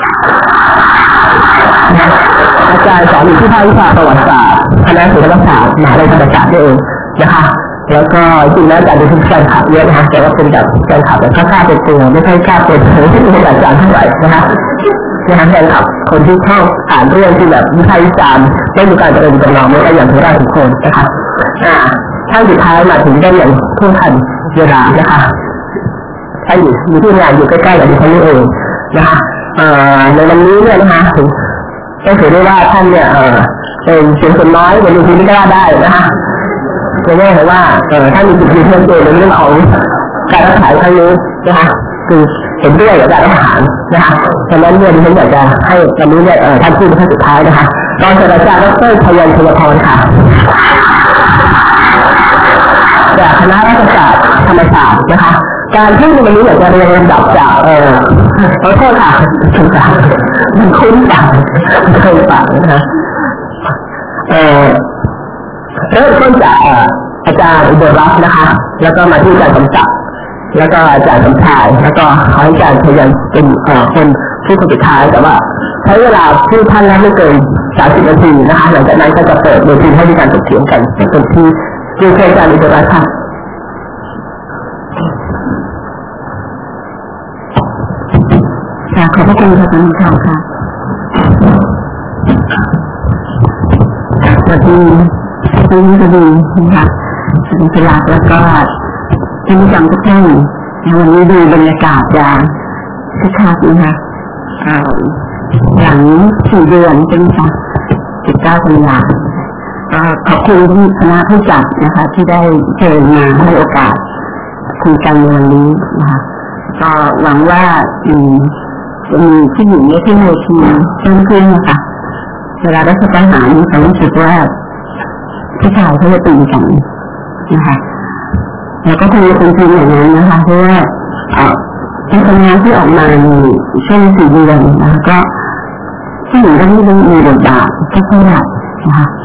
อาจารย์สอนอยู่ที่ภาควิชาประวัติศาสตร์คณะศิลปศาสตร์มหาวิทยาลัยธรรมศาสตร์นี่เองนะคะแล้วก็จริงแล้วอาจารย์เป็นผู้แฟนคลับเยอะนะคะแต่ว่าเป็นแบบแฟนคลับแต่ก็กล้าเป็นตัวไม่ใช่กล้าเป็นเผยที่เป็นอาจารย์เท่าไหร่นะคะนะคะแฟนคลับคนที่เข้าอ่านเรื่องที่แบบวิพากษ์วิจารณ์ไม่มีการเจริญจำลองไม่ได้อย่างทุกด้านทุกคนนะคะอ่าท่านสุดท้ายมาถึงได้อย่างทุ่งทันเวลานะคะท่านอยู่อยู่ที่งานอยู่ใกล้ๆกับดิฉันนี่เองนะคะในวันนี้เนี่ยนะคะต้องถือได้ว่าท่านเนี่ยเป็นเสียงคนน้อยในทีนี้ก็ได้นะคะจะแน่เลยว่าท่านมีจุดยืนเพิ่มเติมในเรื่องของการรัฐประหารครั้งนี้นะคะคือเห็นด้วยกับการรัฐประหารนะคะฉะนั้นเนี่ยดิฉันอยากจะให้วันนี้เนี่ยท่านพูดเป็นท่านสุดท้ายนะคะรองศาสตราจารย์ดร.พยัญชนะพรค่ะจากคณะรัฐศาสตร์ธรรมศาสตร์นะคะการพูดในวันนี้อยากจะเรียงลำดับจากเอ่อขอโทษค่ะคุ้นปากมันคุ้นปากเคยปากนะคะเอ่อเริ่มต้นจากอาจารย์อุบลรัตน์นะคะแล้วก็มาที่อาจารย์สมศักดิ์แล้วก็อาจารย์สมชายแล้วก็ขอให้อาจารย์พยัญเป็นคนผู้คนสุดท้ายแต่ว่าใช้เวลาพูดท่านแล้วไม่เกินสามสิบนาทีนะคะหลังจากนั้นก็จะเปิดเวทีให้มีการถกเถียงกันเป็นที่คืออาจารย์อุบลรัตน์ค่ะขอบพระคุณค่ะท่านผู้ชมค่ะสวัสดีคุณนิตินะคะสวัสดีคุณลักษณ์แล้วก็ท่านผู้ชมทุกท่านวันนี้ดูบรรยากาศอย่างคึกคักนะคะหลังสี่เดือนเป็นค่ะสิบเก้ากันยายนขอบคุณที่คณะผู้จัดนะคะที่ได้เชิญมาให้โอกาสคุยกันในวันนี้นะคะก็หวังว่าจะมีผู้หญิงในที่เวทีเพิ่มขึ้นนะคะเวลารัฐประหารมีความรู้สึกว่าผู้ชายเขาจะตีกันนะคะแล้วก็คงเป็นจริงอย่างนั้นนะคะเพราะว่าการทำงานที่ออกมาในช่วงสี่เดือนนะคะก็ผู้หญิงก็ไม่ได้มีบทบาทก็เท่าไหร่นะคะ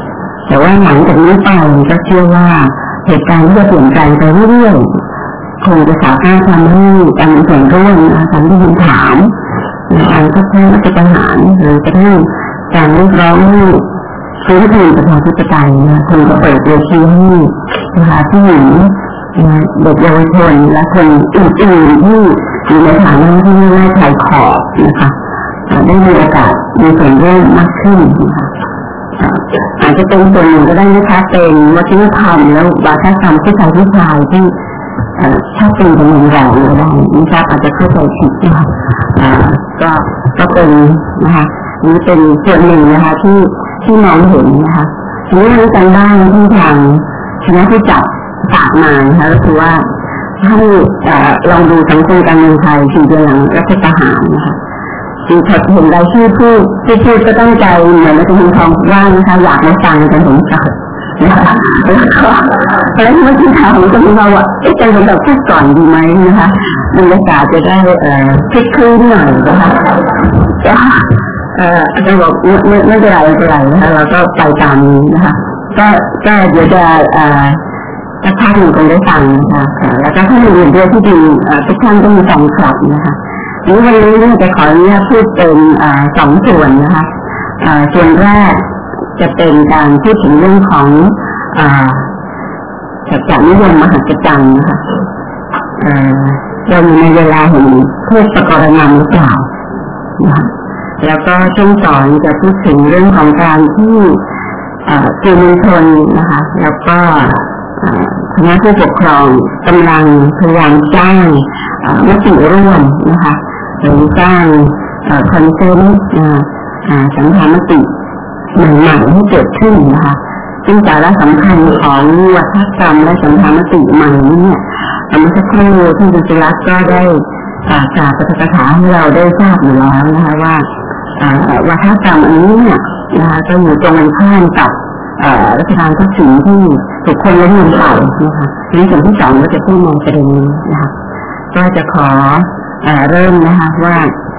แต่ว่าหลังจากนี้ไปก็เชื่อว่าเหตุการณ์ที่จะเปลี่ยนแปลงไปเรื่อยๆคงจะสามารถทำให้การมีส่วนร่วมการที่มีฐานการคัดค้านรัฐประหารหรือกระทั่งการเรียกร้องให้ฟื้นฟูประชาธิปไตยนะคงจะเปิดเวทีให้นะคะผู้หญิงเด็กเยาวชนและคนอื่นๆที่อยู่ในฐานะที่ไม่ได้ชายขอบนะคะได้มีโอกาสมีส่วนร่วมมากขึ้นนะคะอาจจะเป็นส่วนหนึ่งก็ได้นะคะเป็นวัฒนธรรมแล้ววัฒนธรรมผู้ชายผู้ชายที่ชอบเป็นกันอย่างแรงก็ได้นะคะอาจจะเข้าใจผิดนะคะก็ก็เป็นนะคะนี่เป็นส่วนหนึ่งนะคะที่ที่มองเห็นนะคะทีนี้เรื่องการบ้านที่ทางคณะผู้จัดฝากมานะคะก็คือว่าให้ลองดูสังคมการเมืองไทยสี่เดือนหลังรัฐประหารนะคะคือพอเห็นรายชื่อผู้ผู้พูดก็ตั้งใจเหมือนจะมีความว่านะคะอยากมาฟังกันถึงสักนะคะแล้วก็แล้วเมื่อที่ถามก็มีเราว่าจะเป็นแบบพูดก่อนดีไหมนะคะบรรยากาศจะได้เอ่อคลิกคลื่นหน่อยนะคะก็เอ่ออาจารย์บอกไม่ไม่เป็นไรไม่เป็นไรนะคะเราก็ไปตามนี้นะคะก็ก็เดี๋ยวจะเอ่อจะพาหนูคงได้ฟังนะคะแล้วก็ท่านอื่นด้วยที่ดีทุกท่านก็มีฟังคลับนะคะนี้วันนี้เนี่ยจะขออนุญาตพูดเป็นสองส่วนนะคะส่วนแรกจะเป็นการพูดถึงเรื่องของสัจจนิยมมหัศจรรย์นะคะเราอยู่ในเวลาแห่งเทศกรณำหรือเปล่านะคะแล้วก็ช่วงสองจะพูดถึงเรื่องของการที่สื่อมวลชนนะคะแล้วก็คณะผู้ปกครองกำลังพยายามสร้างมติร่วมนะคะหรือสร้างคอนเซนต์สัมพันธมติใหม่ๆให้เกิดขึ้นนะคะซึ่งสาระสำคัญของวัฒกรรมและสัมพันธมติใหม่นี้เนี่ยเมื่อสักครู่ที่ดิจิรัตก็ได้กล่าวปาฐกถาให้เราได้ทราบอยู่แล้วนะคะว่าวัฒกรรมอันนี้เนี่ยนะคะจะอยู่ตรงกันข้ามกับรัชกาลที่สี่ที่ถูกคนล้มลงไปนะคะในส่วนที่สองก็จะพูดในประเด็นนี้นะคะก็จะขอเริ่มนะคะว่า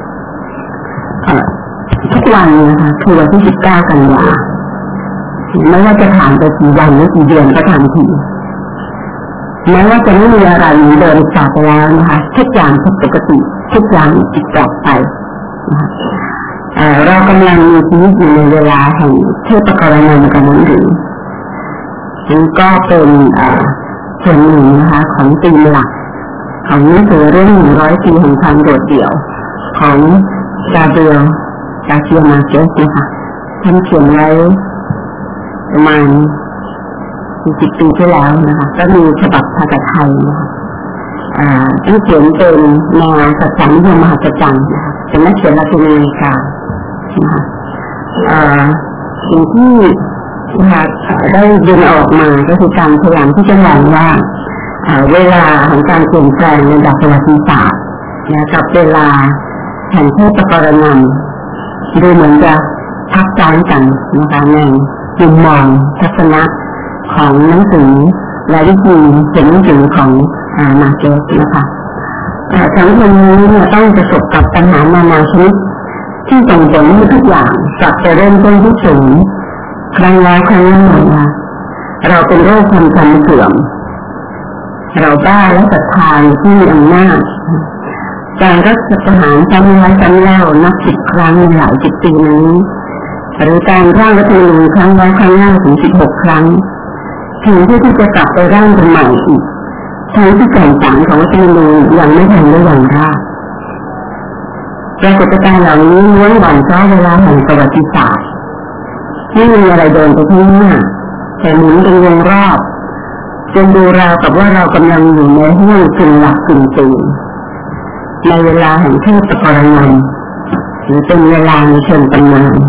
ทุกวันนะคะคือวันที่สิบเก้ากันยาไม่ว่าจะผ่านไปกี่วันหรือกี่เดือนก็ตามทีแม้ว่าจะไม่มีอะไรเหมือนเดิมจากไปแล้วนะคะทุกอย่างเป็นปกติทุกอย่างติดต่อไปนะคะเรากำลังมีชีวิตอยู่ในเวลาแห่งเทพกรณากันนั้นหรือนี่ก็เป็นส่วนหนึ่งนะคะของธีมหลักของหนังสือเรื่องหนึ่งร้อยปีแห่งความโดดเดี่ยวของกาเบรียล กาเซียมาร์เกสนะคะท่านเขียนไว้ประมาณสิบปีที่แล้วนะคะก็มีฉบับภาษาไทยนะคะท่านเขียนเป็นแนวสัจจนิยมมหัศจรรย์นะคะเป็นนักเขียนลาตินอเมริกานะคะสิ่งที่นะคะได้ดึงออกมาก็คือการพยายามที่จะมองว่าเวลาของการเปลี่ยนแปลงในระดับประวัติศาสตร์กับเวลาแห่งเทพกรณำดูเหมือนจะทับซ้อนกันนะคะในมุมมองทัศนะของหนังสือและวิธีเขียนหนังสือของมาร์เกสนะคะสังคมนี้เนี่ยต้องประสบกับปัญหานานาชนิดที่ส่งผลให้ทุกอย่างกลับไปเริ่มต้นที่ศูนย์ครั้งแล้วครั้งเล่านะคะเราเป็นโรคความจำเสื่อมเราบ้าและศรัทธาที่มีอำนาจการรัฐประหารซ้ำแล้วซ้ำเล่านับสิบครั้งในหลายสิบปีนี้หรือการร่างรัฐธรรมนูญครั้งแล้วครั้งเล่าถึงสิบหกครั้งถึงที่จะกลับไปร่างใหม่อีกทั้งที่แก่นสารของรัฐธรรมนูญยังไม่ทันได้อย่างแรกปรากฏการณ์เหล่านี้ล้วนหวั่นซ้อเวลาแห่งประวัติศาสตร์ไม่มีอะไรเดินไปข้างหน้าแต่หมุนเป็นวงรอบจนดูราวกับว่าเรากำลังอยู่ในห้วงกึ่งหลับกึ่งตื่นในเวลาแห่งเทพกรณำหรือเป็นเวลาในเชิงตำนาน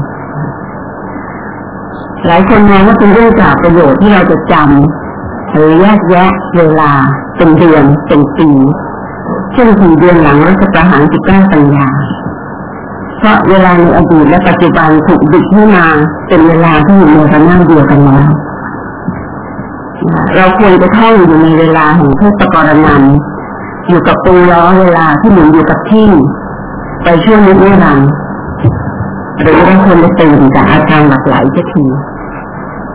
หลายคนมองว่าเป็นเรื่องจากประโยชน์ที่เราจะจำหรือแยกแยะเวลาเป็นเดือนเป็นปีเช่นสี่เดือนหลังรัฐประหารสิบเก้ากันยาเพราะเวลาในอดีตและปัจจุบันถูกดึงให้มาเป็นเวลาที่อยู่ในระนาบเดียวกันแล้วเราควรจะท่องอยู่ในเวลาแห่งเทศกรณำอยู่กับปูล้อเวลาที่หมุนอยู่กับที่ไปช่วงนิดนิรันดร์หรือเราควรจะตื่นจากอาการหลากหลายสักที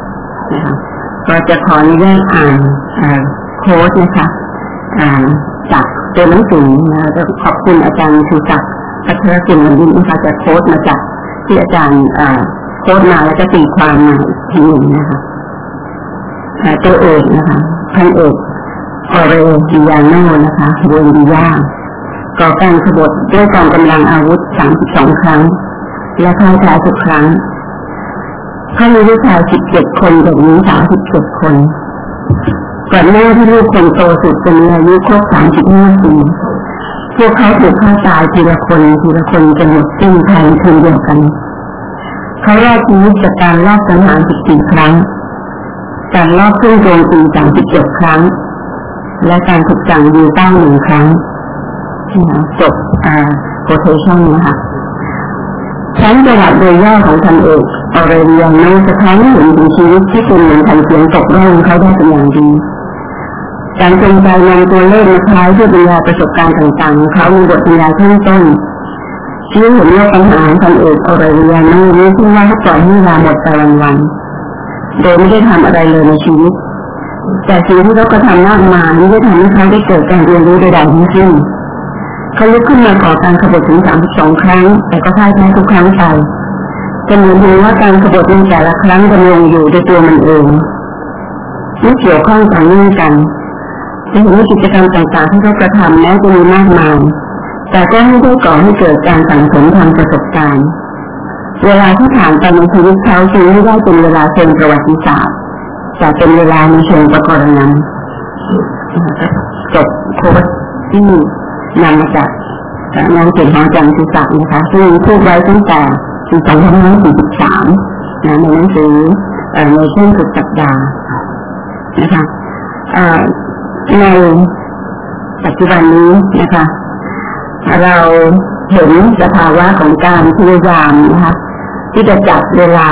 นะคะก็จะขออนุญาตอ่านโค้ดนะคะจากตัวหนังสือนะจะขอบคุณอาจารย์ชูศักดิ์พัชรศิลป์วันนี้นะคะจะโค้ดมาจากที่อาจารย์โค้ดมาแล้วก็ตีความมาอีกทีหนึ่งนะคะตัวเอกนะคะพันเอกออเรดิยาโนนะคะเรนดิยาก่อการขบฏด้วยกองกำลังอาวุธสามสิบสองครั้งและพ่ายแพ้ทุกครั้งเขามีลูกชายสิบเจ็ดคนเด็กหญิงสามสิบเจ็ดคนก่อนหน้าที่ลูกคนโตสุดจะมีอายุครบสามสิบห้าปีพวกเขาถูกฆ่าตายทีละคนทีละคนจนหมดสิ้นภายในคืนเดียวกันเขารอดชีวิตจากการลอบสังหารสิบสี่ครั้งการลอบขึ้นโจมตีสามสิบเจ็ดครั้งและการถูกจังยิงเป้าหนึ่งครั้งจบอ่า quotation นะคะชั้นประวัติโดยย่อของพันเอกออเรเลียโนสะท้อนให้เห็นถึงชีวิตที่เป็นเหมือนแผ่นเสียงตกร่องเขาได้เป็นอย่างดีการจงใจนำตัวเลขมาใช้เพื่อบรรยายประสบการณ์ต่างๆเขามีบทบรรยายข้างต้นชี้เห็นว่าปัญหาพันเอกออเรเลียโนนี้ที่ว่าเขาปล่อยให้เวลาหมดไปวันๆโดยไม่ได้ทำอะไรเลยในชีวิตแต่สิ่งที่เขากระทำมากมายไม่ได้ทำให้เขาได้เกิดการเรียนรู้ใดๆทั้งสิ้นเขาลุกขึ้นมาก่อการขบฏถึงสามสิบสองครั้งแต่ก็พ่ายแพ้ทุกครั้งไปจะเหมือนดูว่าการขบฏในแต่ละครั้งดำรงอยู่ด้วยตัวมันเองไม่เกี่ยวข้องต่อเนื่องกันจะเห็นว่ากิจกรรมต่างๆที่เขากระทำแม้จะมีมากมายแต่ก็ไม่ได้ก่อให้เกิดการสั่งสมทางประสบการณ์เวลาที่ผ่านไปในชีวิตเขาจึงไม่ได้เป็นเวลาเชิงประวัติศาสตร์แต่เป็นเวลาในเชิงประกรณานจบโค้ดที่นำมาจากงานเขียนของอาจารย์ชูศักดิ์นะคะซึ่งพูดไว้ตั้งแต่ปีสองพันห้าร้อยสี่สิบสามนะในหนังสือในช่วงสุดสัปดาห์นะคะในปัจจุบันนี้นะคะเราเห็นสภาวะของการพยายามนะคะที่จะจัดเวลา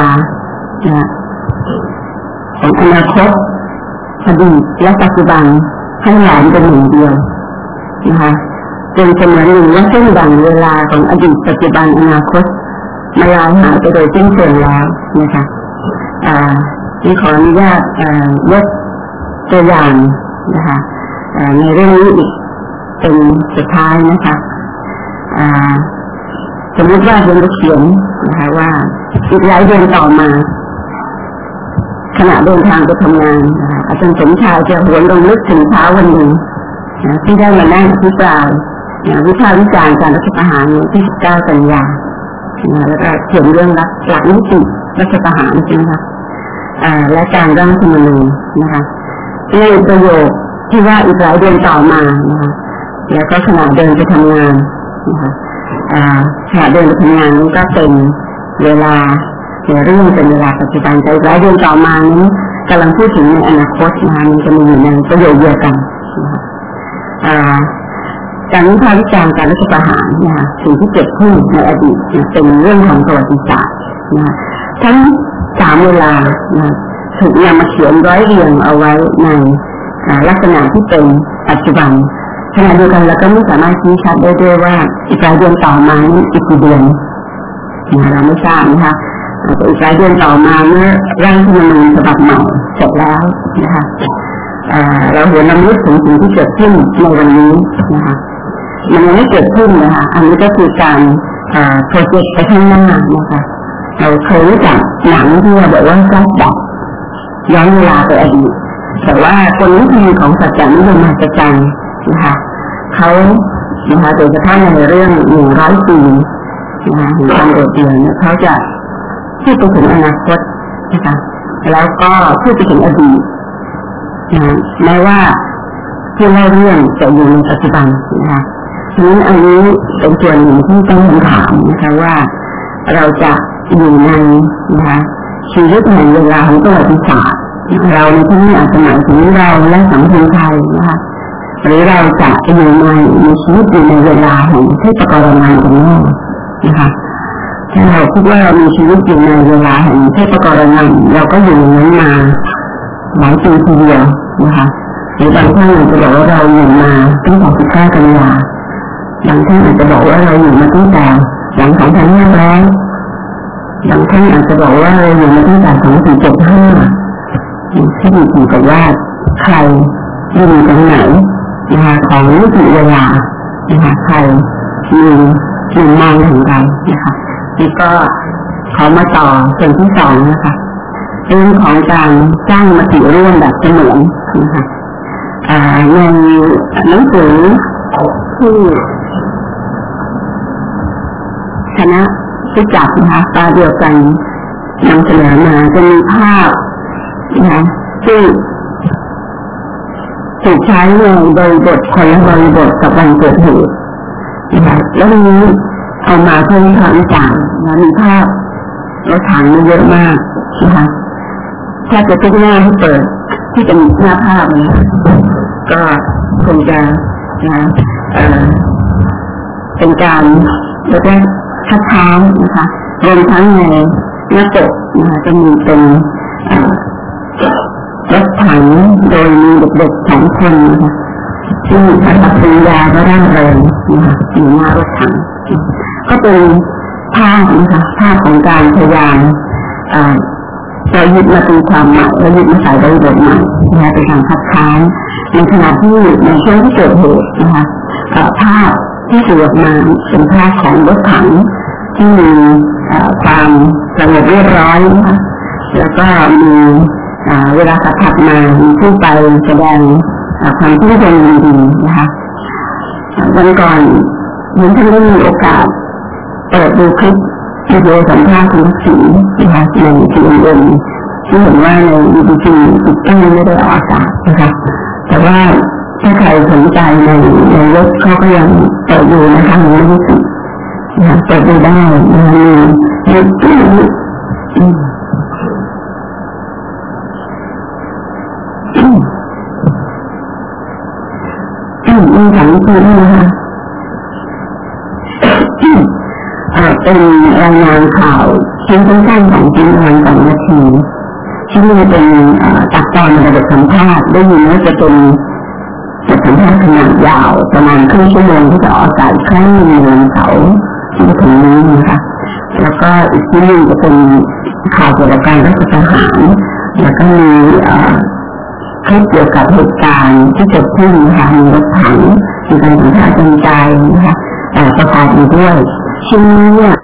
ของอนาคตอดีตและปัจจุบันให้หลอมเป็นหนึ่งเดียวนะคะจนเสมือนหนึ่งว่าเส้นแบ่งเวลาของอดีตปัจจุบันอนาคตมาลายหายไปโดยสิ้นเชิงแล้วนะคะที่ขออนุญาตยกตัวอย่างนะคะในเรื่องนี้อีกเป็นสุดท้ายนะคะสมมติว่าเรียนเขียนนะคะว่าอีกหลายเดือนต่อมาขณะเดินทางไปทำงานอาจารย์สมชายจะหวนรำลึกถึงเช้าวันหนึ่งที่ได้มานั่งอภิปรายวิพากษ์วิจารณ์การรัฐประหารที่สิบเก้ากันยาแล้วก็เขียนเรื่องหลักหลักนิติรัฐประหารใช่ไหมคะและการร่างรัฐธรรมนูญนะคะในประโยคที่ว่าอีกหลายเดือนต่อมานะคะแล้วก็ขณะเดินไปทำงานนะคะขณะเดินไปทำงานนั้นก็เป็นเวลาในเรื่องเป็นเวลาปัจจุบันแต่หลายเดือนต่อมานั้นกำลังพูดถึงในอนาคตนะคะมันจะมีอยู่ในประโยคเดียวกันนะคะการวิพากษ์วิจารณ์การรัฐประหารนะคะสิ่งที่เกิดขึ้นในอดีตเป็นเรื่องของประวัติศาสตร์นะคะทั้งสามเวลานะถูกนำมาเขียนร้อยเรียงเอาไว้ในลักษณะที่เป็นปัจจุบันขณะเดียวกันเราก็ไม่สามารถชี้ชัดได้ด้วยว่าอีกหลายเดือนต่อมานี้อีกกี่เดือนนะเราไม่ทราบนะคะอีกหลายเดือนต่อมาเมื่อร่างรัฐธรรมนูญฉบับใหม่เสร็จแล้วนะคะเราเห็นนำลึกถึงสิ่งที่เกิดขึ้นในวันนี้นะคะมันยังไม่เกิดขึ้นนะคะอันนี้ก็คือการโปรเจกต์ไปข้างหน้านะคะเราเคยรู้จักหนังที่เราบอกว่าแฟลชแบ็กย้อนเวลาไปอดีตแต่ว่าคนนิยมของสัจจานิยมมหัศจรรย์นะคะเขานะคะโดยเฉพาะในเรื่องหนึ่งร้อยปีนะคะหรือความโดดเด่นเขาจะพูดไปถึงอนาคตนะคะแล้วก็พูดไปถึงอดีตนะแม้ว่าที่เล่าเรื่องจะอยู่ในปัจจุบันนะคะฉะนั้นอันนี้เป็นส่วนหนึ่งที่ต้องคำถามนะคะว่าเราจะอยู่ในนะคะชีวิตแห่งเวลาของประวัติศาสตร์เราในที่นี้อาจจะหมายถึงเราและสังคมไทยนะคะหรือเราจะอยู่ในมีชีวิตอยู่ในเวลาแห่งเทพกรณากันแน่นะคะถ้าเราคิดว่าเรามีชีวิตอยู่ในเวลาแห่งเทพกรณาเราก็อยู่ในนั้นมาหลายปีทีเดียวนะคะหรือบางท่านอาจจะบอกว่าเราอยู่มาตั้งแต่สิบเก้ากันยาบางท่านอาจจะบอกว่าเราอยู่มาตั้งแต่หลังสองพันห้าร้อยบางท่านอาจจะบอกว่าเราอยู่มาตั้งแต่สองพันสี่ร้อยเจ็ดสิบห้าที่อยู่กับว่าใครอยู่ตรงไหนนะคะของนิติเวลานะคะใครมีมุมมองของเรานะคะนี่ก็ขอมาต่อส่วนที่สองนะคะเรื่องของการสร้างมติร่วมแบบเสมือนนะคะในหนังสือที่คณะผู้จัดนะคะตาเดียวกันนำเสนอมาจะมีภาพนะคะที่ถูกใช้ในบริบทคนละบริบทกับวันเกิดเหตุนะคะแล้วทีนี้เอามาเพิ่มความต่างและมีภาพรถถังเยอะมากนะคะแทบจะทุกหน้าที่เปิดที่เป็นหน้าภาพนะก็คงจะนะเอ่อเป็นการเรียกว่าคัดค้านนะคะรวมทั้งในหน้าปกนะคะจะมีเป็นรถถังโดยมีเด็กๆสองคนนะคะที่ขับปริญญาก็ร่างเริงนะคะอยู่หน้ารถถังก็เป็นภาพนะคะภาพของการพยายามจะยึดมาเป็นความใหม่และยึดมาใส่บริบทใหม่นะคะเป็นการคัดค้านในขณะที่ในช่วงที่เกิดเหตุนะคะภาพที่สื่อออกมาเป็นภาพของรถถังที่มีความสงบเรียบร้อยนะคะแล้วก็มีเวลาขับขับมาผู้ไปแสดงความที่เป็นดีนะคะวันก่อนเหมือนท่านได้มีโอกาสเปิดดูคลิปวิดีโอสัมภาษณ์คุณทักษิณนะคะในทีเอ็มที่เห็นว่าในบีบีซีติดตั้งไม่ได้ออกอากาศนะคะแต่ว่าถ้าใครสนใจในในเว็บเขาก็ยังเปิดดูนะคะในไม่ได้สินะคะเปิดดูได้นะคะมีมีมีสามคนนะคะเป็นรายงานข่าวชิ้นสั้นๆของชิ้นประมาณสองนาทีที่นี่เป็นตัดตอนในบทสัมภาษณ์ได้ยินว่าจะเป็นบทสัมภาษณ์ขนาดยาวประมาณครึ่งชั่วโมงที่จะออกอากาศครั้งหนึ่งในวันเสาร์ที่จะถึงนี้นะคะแล้วก็อีกที่นึงจะเป็นข่าวเกี่ยวกับการรัฐประหารแล้วก็มีคลิปเกี่ยวกับเหตุการณ์ที่เกิดขึ้นนะคะมีรถถังมีการสัมภาษณ์จนใจนะคะประกอบอยู่ด้วยชิ้นนี้เนี่ย